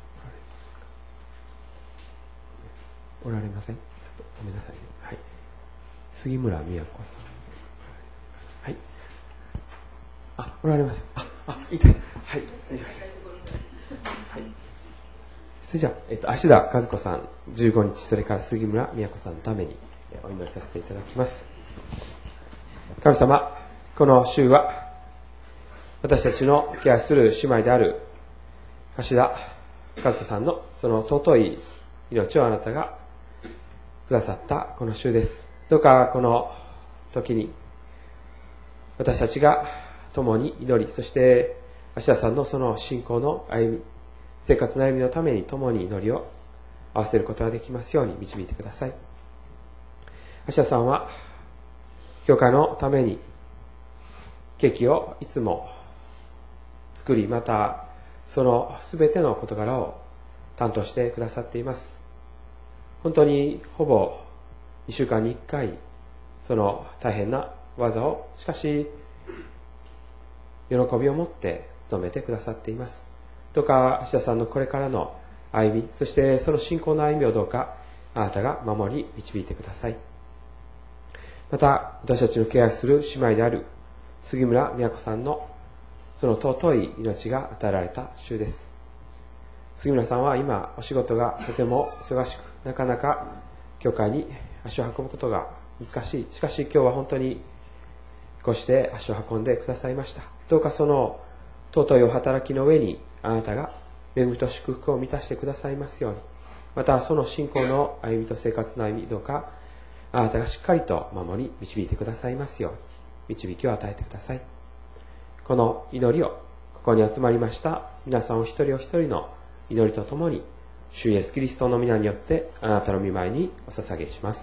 おられません。ちょっとごめんなさいね。はい。杉村美也子さん。はい。おられます。いた。はい。すみません。はい。それじゃあ、芦田和子さん、15日、それから杉村美也子さんのためにお祈りさせていただきます。神様、この週は、私たちのケアする姉妹である芦田和子さんのその尊い命をあなたがくださったこの週です。どうかこの時に私たちが共に祈り、そして芦田さんのその信仰の歩み、生活の歩みのために共に祈りを合わせることができますように導いてください。芦田さんは教会のためにケーキをいつも作り、またそのすべての事柄を担当してくださっています。本当にほぼ2週間に1回その大変な技をしかし喜びを持って務めてくださっています。どうか芦田さんのこれからの歩み、そしてその信仰の歩みをどうかあなたが守り導いてください。また私たちのケアする姉妹である杉村美也子さんのその尊い命が与えられた週です。杉村さんは今お仕事がとても忙しく、なかなか教会に足を運ぶことが難しい。しかし今日は本当にこうして足を運んでくださいました。どうかその尊いお働きの上にあなたが恵みと祝福を満たしてくださいますように、またその信仰の歩みと生活の歩み、どうかあなたがしっかりと守り導いてくださいますように導きを与えてください。この祈りをここに集まりました皆さんお一人お一人の祈りとともに、主イエスキリストの皆によってあなたの御前にお捧げします。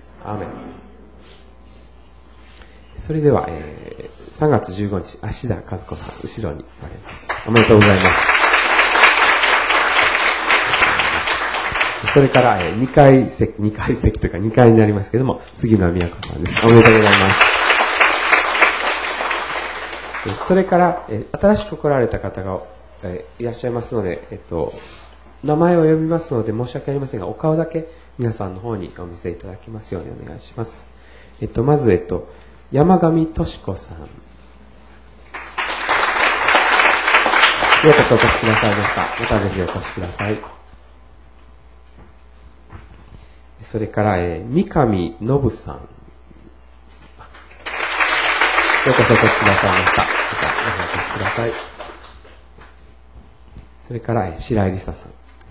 アーメン。それでは、3月15日、芦田和子さん、後ろにおられます。おめでとうございます。それから、2階席というか2階になりますけれども、杉村美也子さんです。おめでとうございます。それから、新しく来られた方が、いらっしゃいますので、名前を呼びますので申し訳ありませんが、お顔だけ皆さんの方にお見せいただきますようにお願いします。まず、山上敏子さん。ようこそお越しくださいました。またぜひお越しください。それから、三上信さん。ようこそお越しくださいました。またぜひお越しください。それから、白井梨沙さん。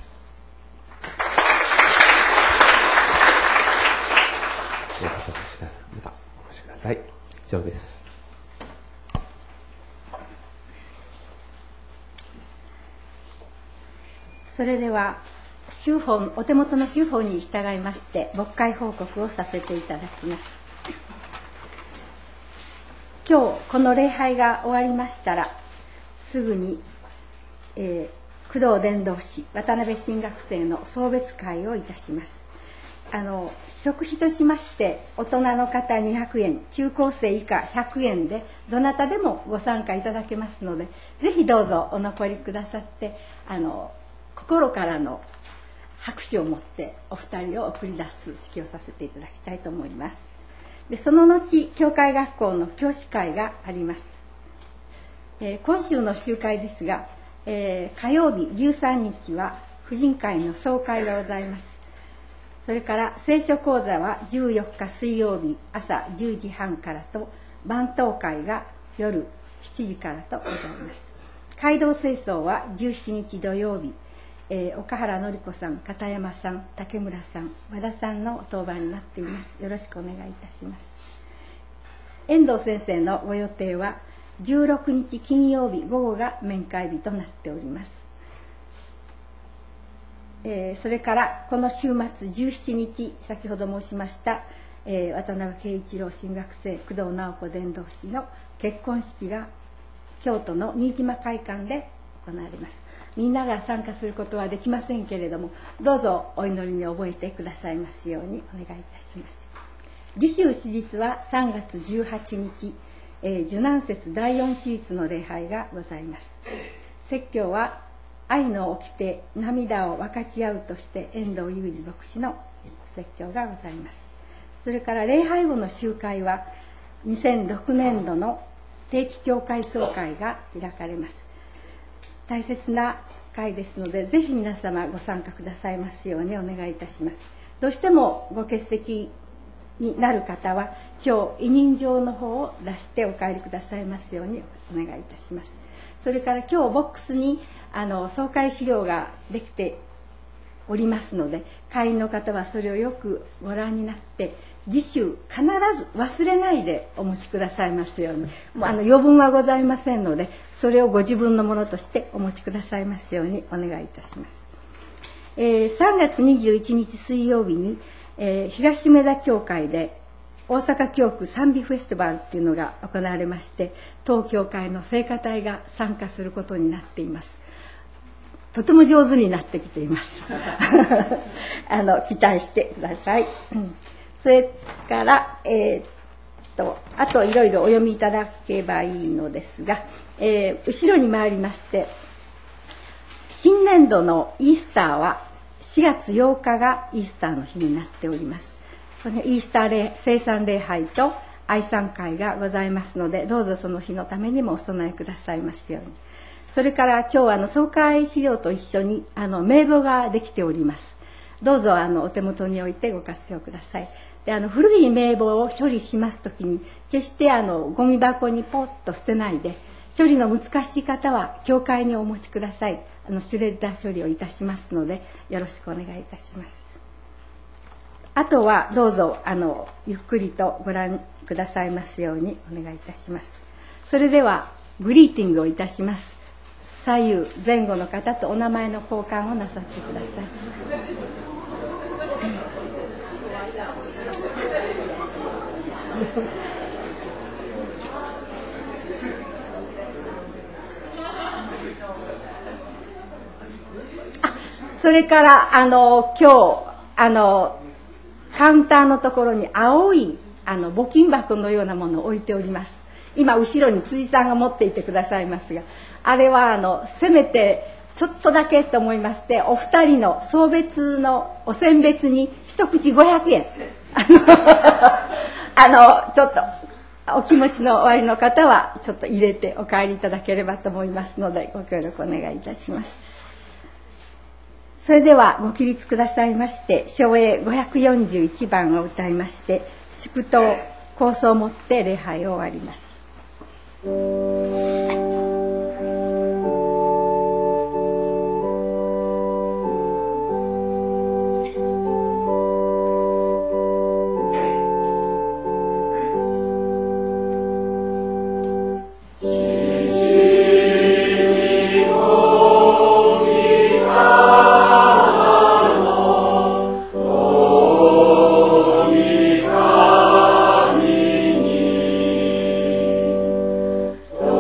ようこそお越しください。またお越しください。以上です。 それでは修法、お手元の修法に従いまして牧会報告をさせていただきます。今日この礼拝が終わりましたらすぐに、工藤伝道師渡辺新学生の送別会をいたします。食費としまして大人の方200円、中高生以下100円でどなたでもご参加いただけますので、ぜひどうぞお残りくださって、心からの拍手を持ってお二人を送り出す式をさせていただきたいと思います。でその後、教会学校の教師会があります。今週の集会ですが、火曜日13日は婦人会の総会がございます。それから聖書講座は14日水曜日朝10時半からと、晩祷会が夜7時からとございます。街道清掃は17日土曜日、岡原典子さん、片山さん、竹村さん、和田さんの当番になっています。よろしくお願いいたします。遠藤先生のご予定は16日金曜日午後が面会日となっております。それからこの週末17日、先ほど申しました、渡辺圭一郎新学生、工藤直子伝道師の結婚式が京都の新島会館で行われます。みんなが参加することはできませんけれども、どうぞお祈りに覚えてくださいますようにお願いいたします。次週史実は3月18日、受難節第4史実の礼拝がございます。説教は愛の掟、涙を分かち合うとして遠藤裕二牧師の説教がございます。それから礼拝後の集会は2006年度の定期教会総会が開かれます。大切な会ですので、ぜひ皆様ご参加くださいますようにお願いいたします。どうしてもご欠席になる方は今日委任状の方を出してお帰りくださいますようにお願いいたします。それから今日ボックスに総会資料ができておりますので、会員の方はそれをよくご覧になって次週必ず忘れないでお持ちくださいますように。余分はございませんので、それをご自分のものとしてお持ちくださいますようにお願いいたします。3月21日水曜日に、東梅田教会で大阪教区賛美フェスティバルっていうのが行われまして、当教会の聖歌隊が参加することになっています。とても上手になってきています期待してください。それからあといろいろお読みいただけばいいのですが、後ろに参りまして、新年度のイースターは4月8日がイースターの日になっております。このイースター聖餐礼拝と愛賛会がございますので、どうぞその日のためにもお備えくださいますように。それから今日は総会資料と一緒に名簿ができております。どうぞお手元に置いてご活用ください。で古い名簿を処理しますときに、決してゴミ箱にポッと捨てないで、処理の難しい方は教会にお持ちください。シュレッダー処理をいたしますので、よろしくお願いいたします。あとはどうぞゆっくりとご覧くださいますようにお願いいたします。それではグリーティングをいたします。左右前後の方とお名前の交換をなさってください。それから今日カウンターのところに青い募金箱のようなものを置いております。今後ろに辻さんが持っていてくださいますが、あれはせめてちょっとだけと思いまして、お二人の送別のお選別に一口500円ちょっとお気持ちのおありの方はちょっと入れてお帰りいただければと思いますので、ご協力お願いいたします。それではご起立くださいまして、唱詠541番を歌いまして、祝祷構想をもって礼拝を終わります。 Oh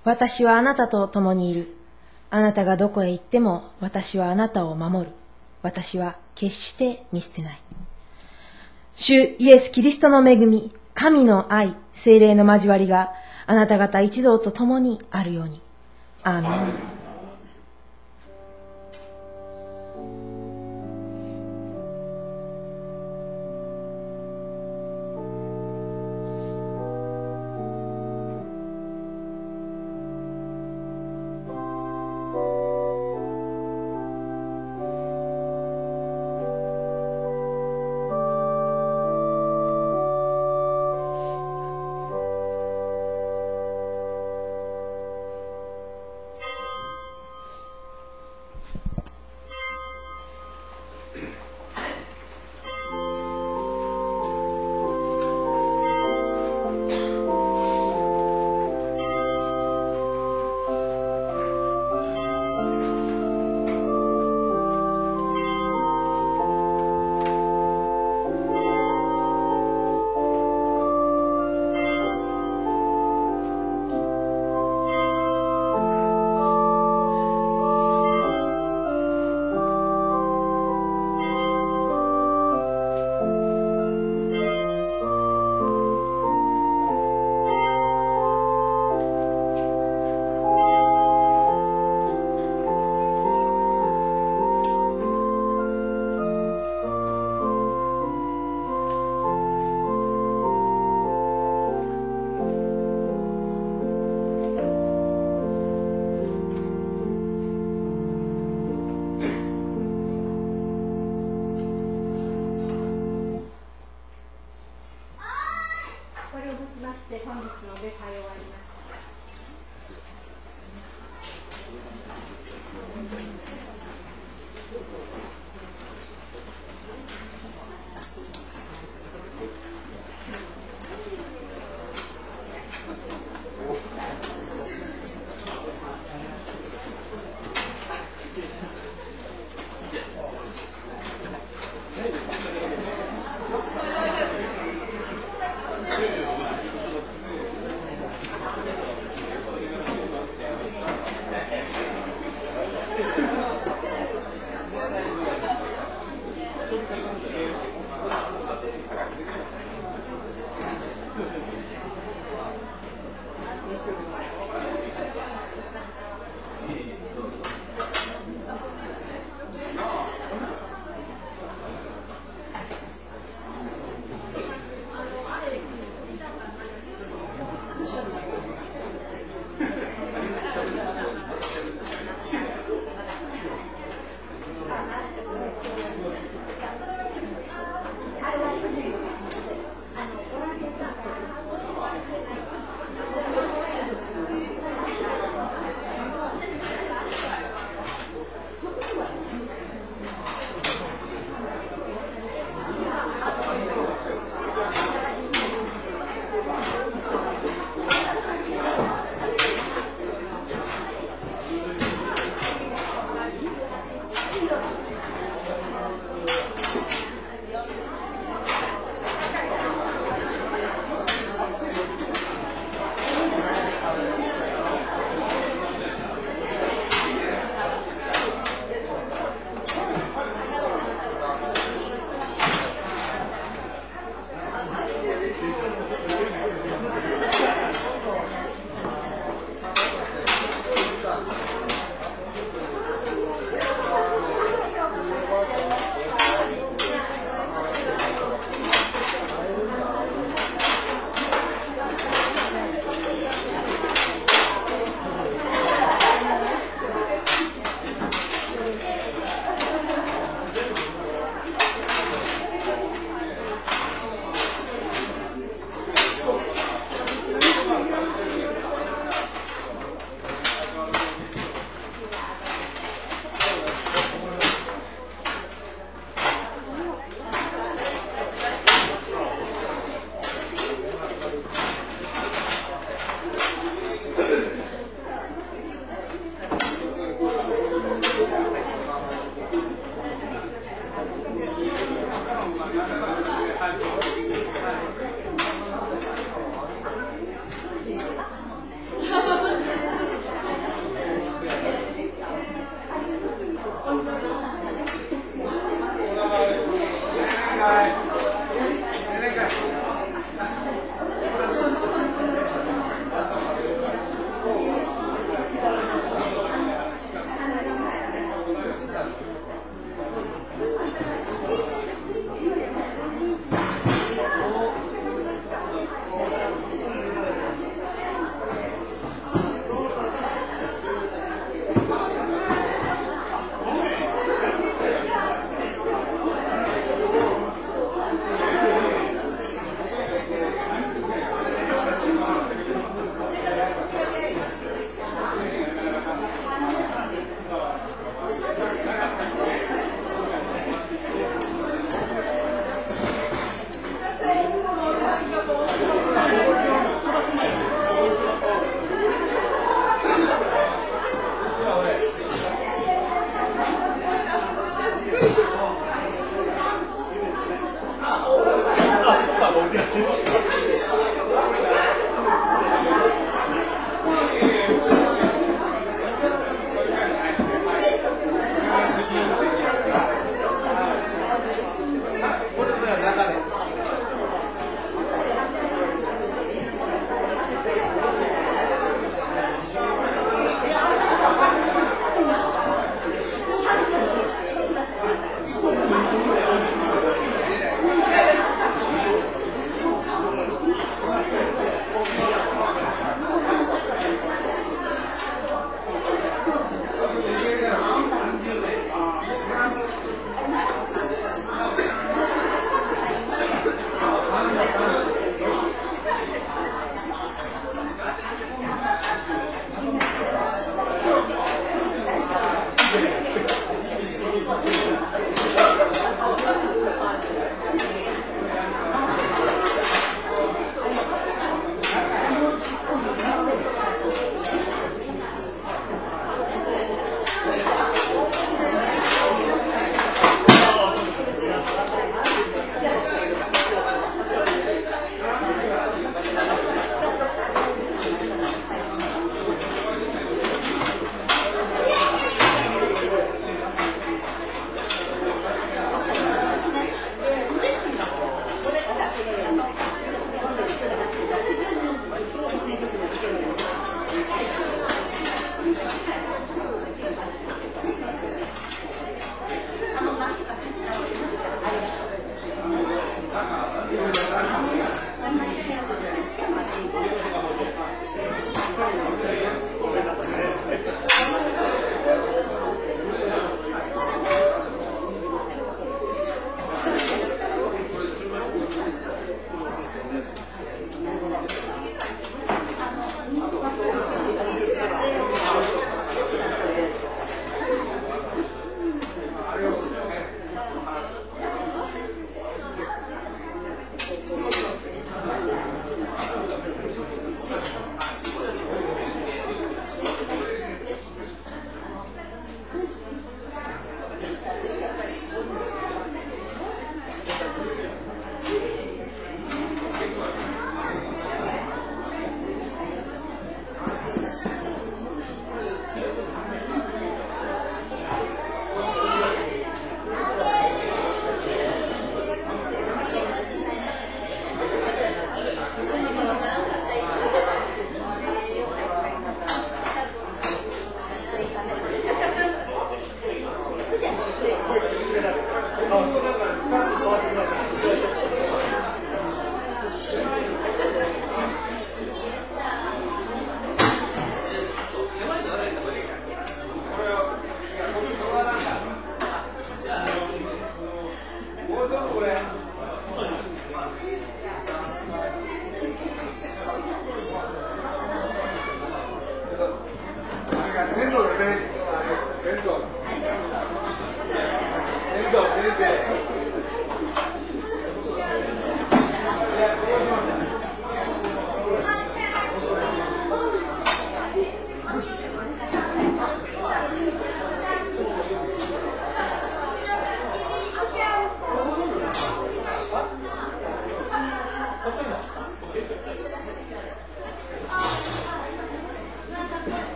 私はあなたと共にいる。あなたがどこへ行っても私はあなたを守る。私は決して見捨てない。主イエス・キリストの恵み、神の愛、聖霊の交わりがあなた方一同と共にあるように。アーメン。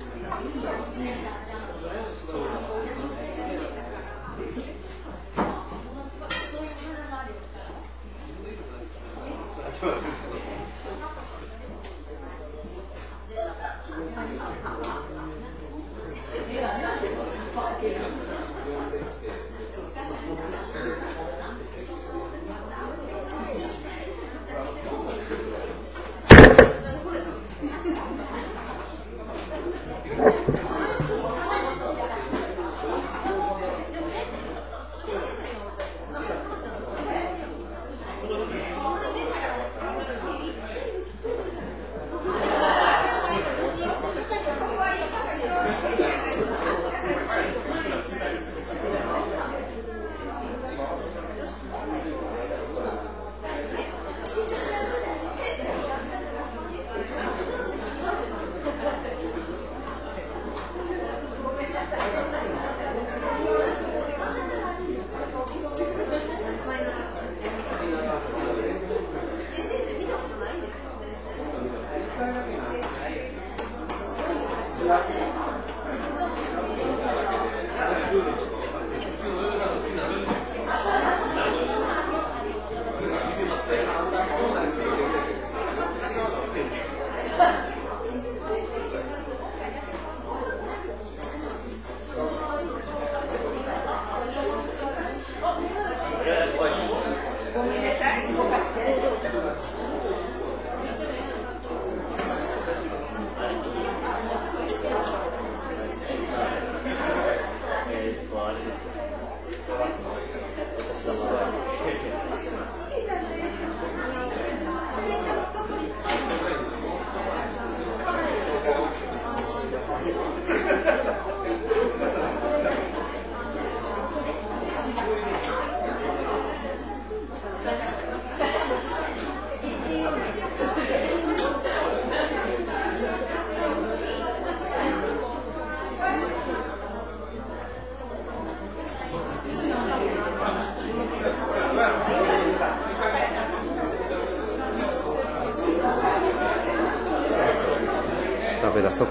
食べ出そう。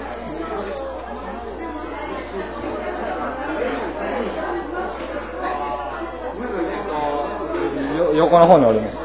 横の方におるね。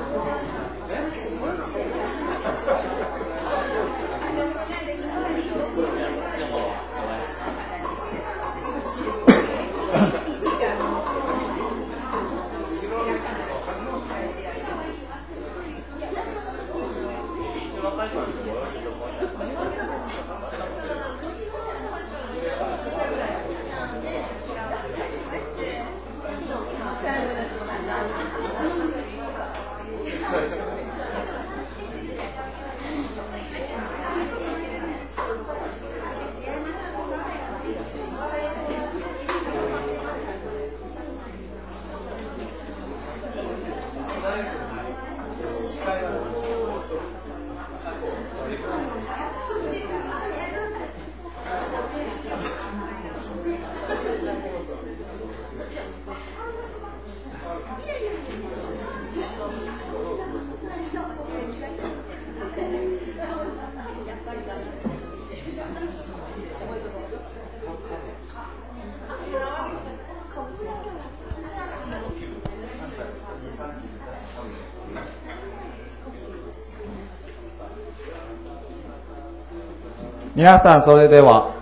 皆さん、それでは、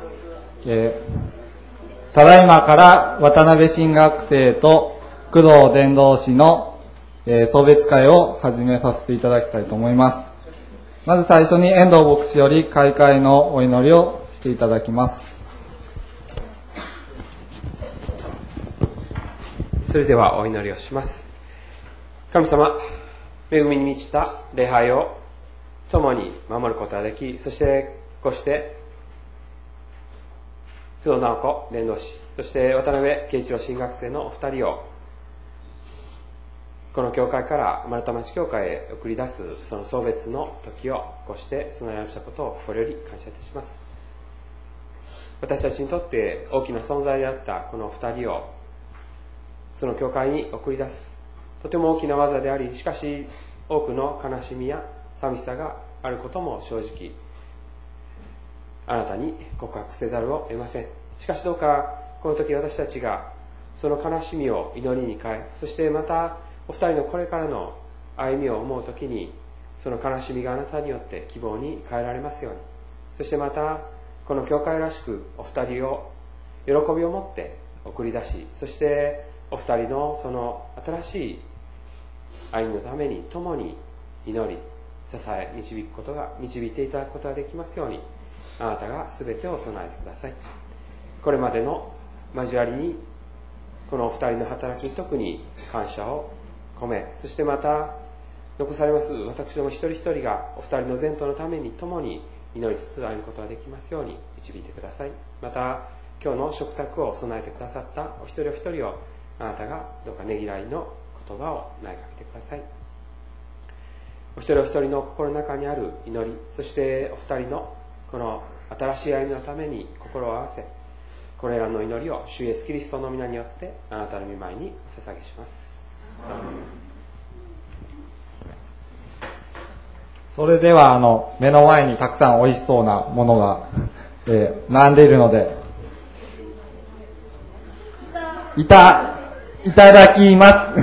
ただいまから渡辺新学生と工藤伝道師の、送別会を始めさせていただきたいと思います。まず最初に遠藤牧師より開会のお祈りをしていただきます。 それではお祈りをします。神様、恵みに満ちた礼拝を共に守ることができ、そしてこうして工藤直子伝道師、そして渡辺圭一郎新学生のお二人をこの教会から丸太町教会へ送り出すその送別の時をこうして備えましたことを心より感謝いたします。私たちにとって大きな存在であったこの二人をその教会に送り出すとても大きな技であり、しかし多くの悲しみや寂しさがあることも正直あなたに告白せざるを得ません。しかしどうかこの時私たちがその悲しみを祈りに変え、そしてまたお二人のこれからの歩みを思う時に、その悲しみがあなたによって希望に変えられますように、そしてまたこの教会らしくお二人を喜びを持って送り出し、そしてお二人のその新しい歩みのために共に祈り、支え、導いていただくことができますように、あなたが全てを備えてください。これまでの交わりにこのお二人の働きに特に感謝を込め、そしてまた残されます私ども一人一人がお二人の前途のために共に祈りつつ歩むことができますように導いてください。また今日の食卓を備えてくださったお一人お一人をあなたがどうかねぎらいの言葉を投げかけてください。お一人お一人の心の中にある祈り、そしてお二人のこの新しい歩みのために心を合わせ、これらの祈りを主イエスキリストの皆によってあなたの御前にお捧げします。 それでは目の前にたくさん美味しそうなものが、並んでいるのでいただきます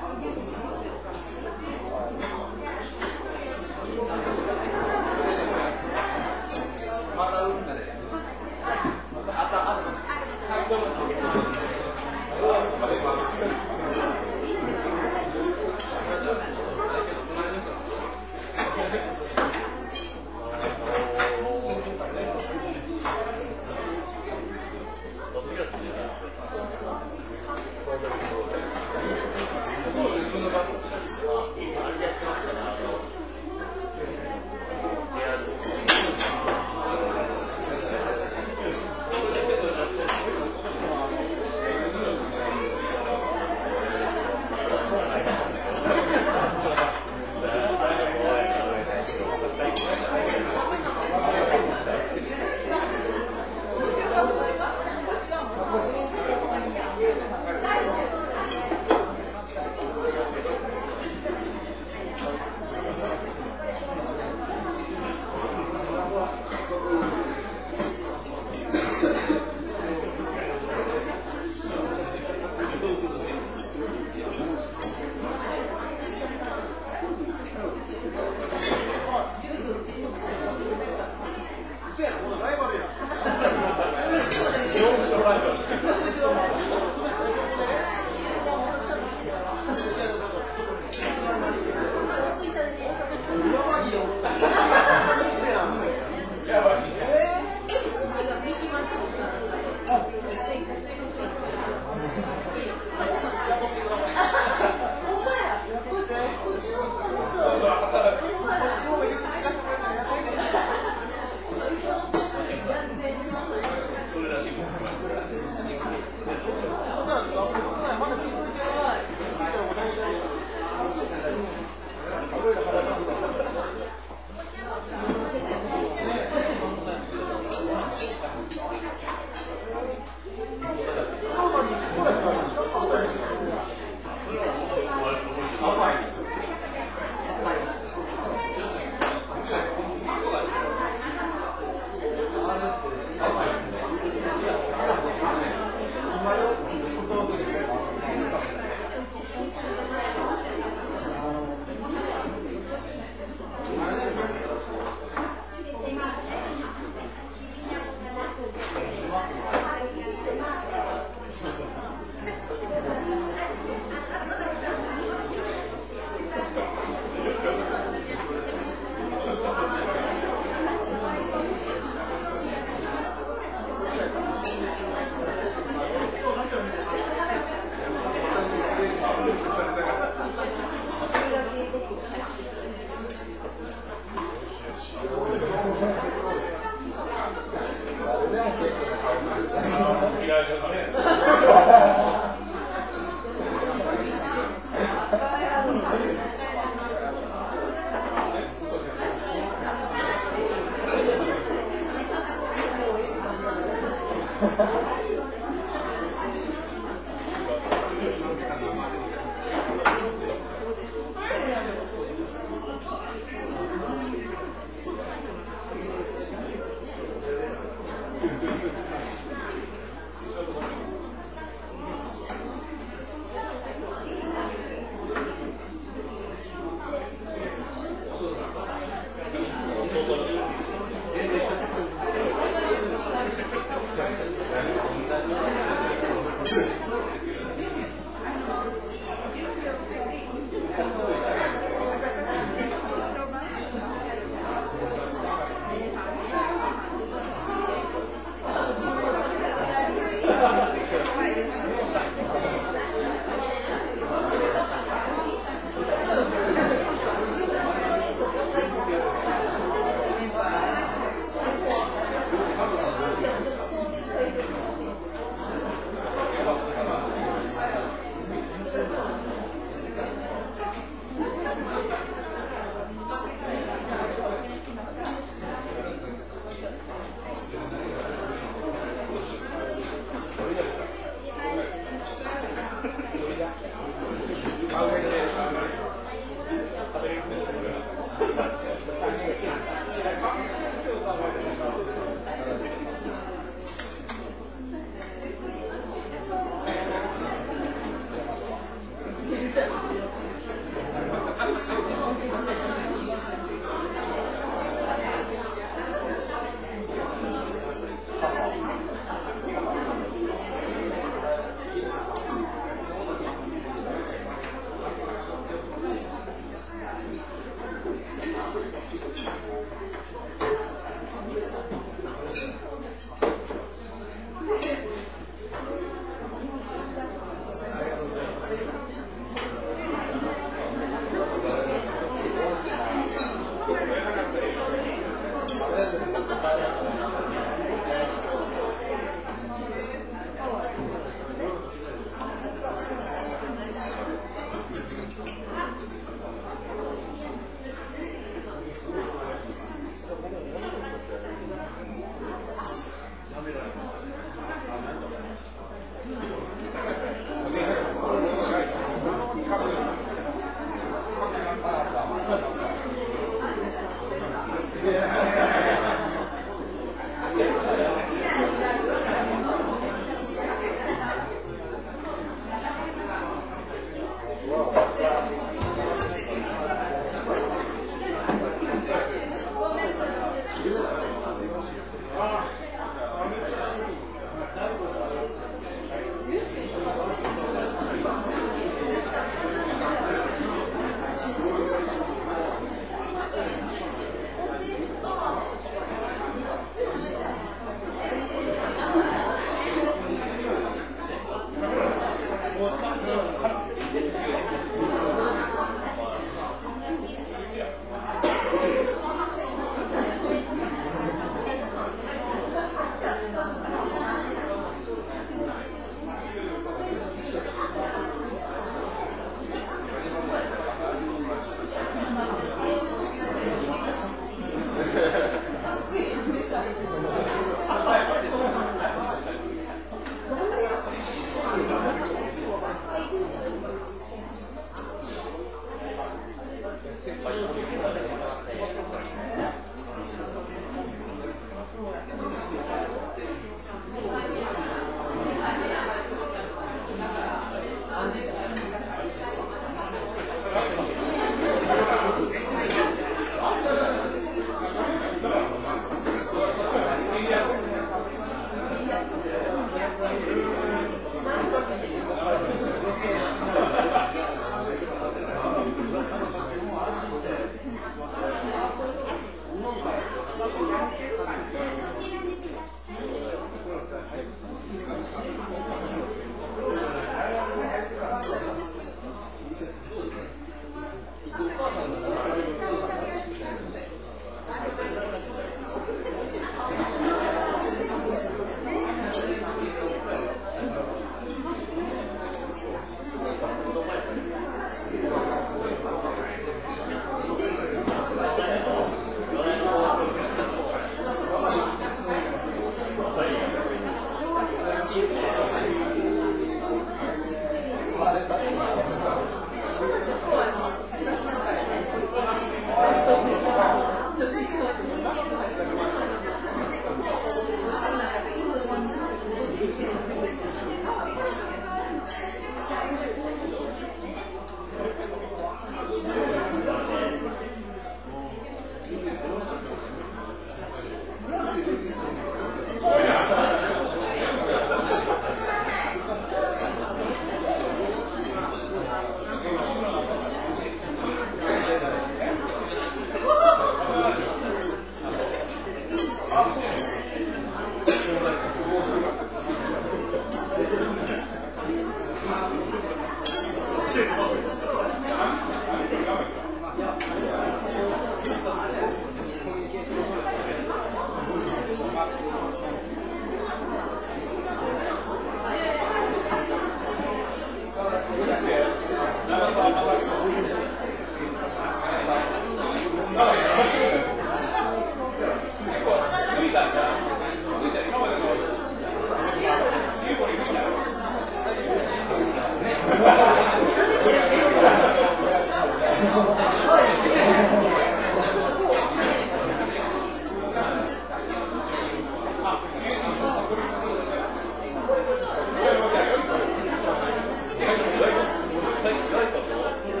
はい。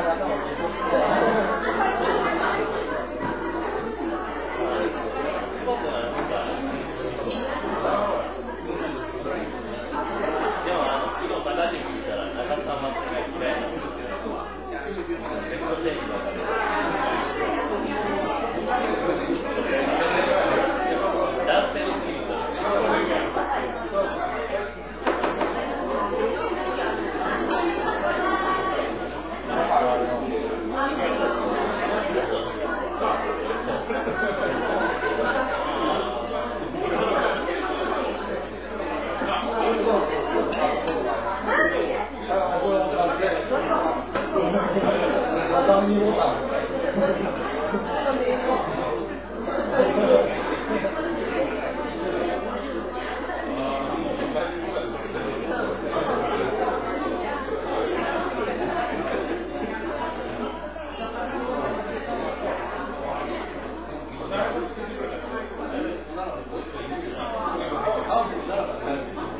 畳ボタン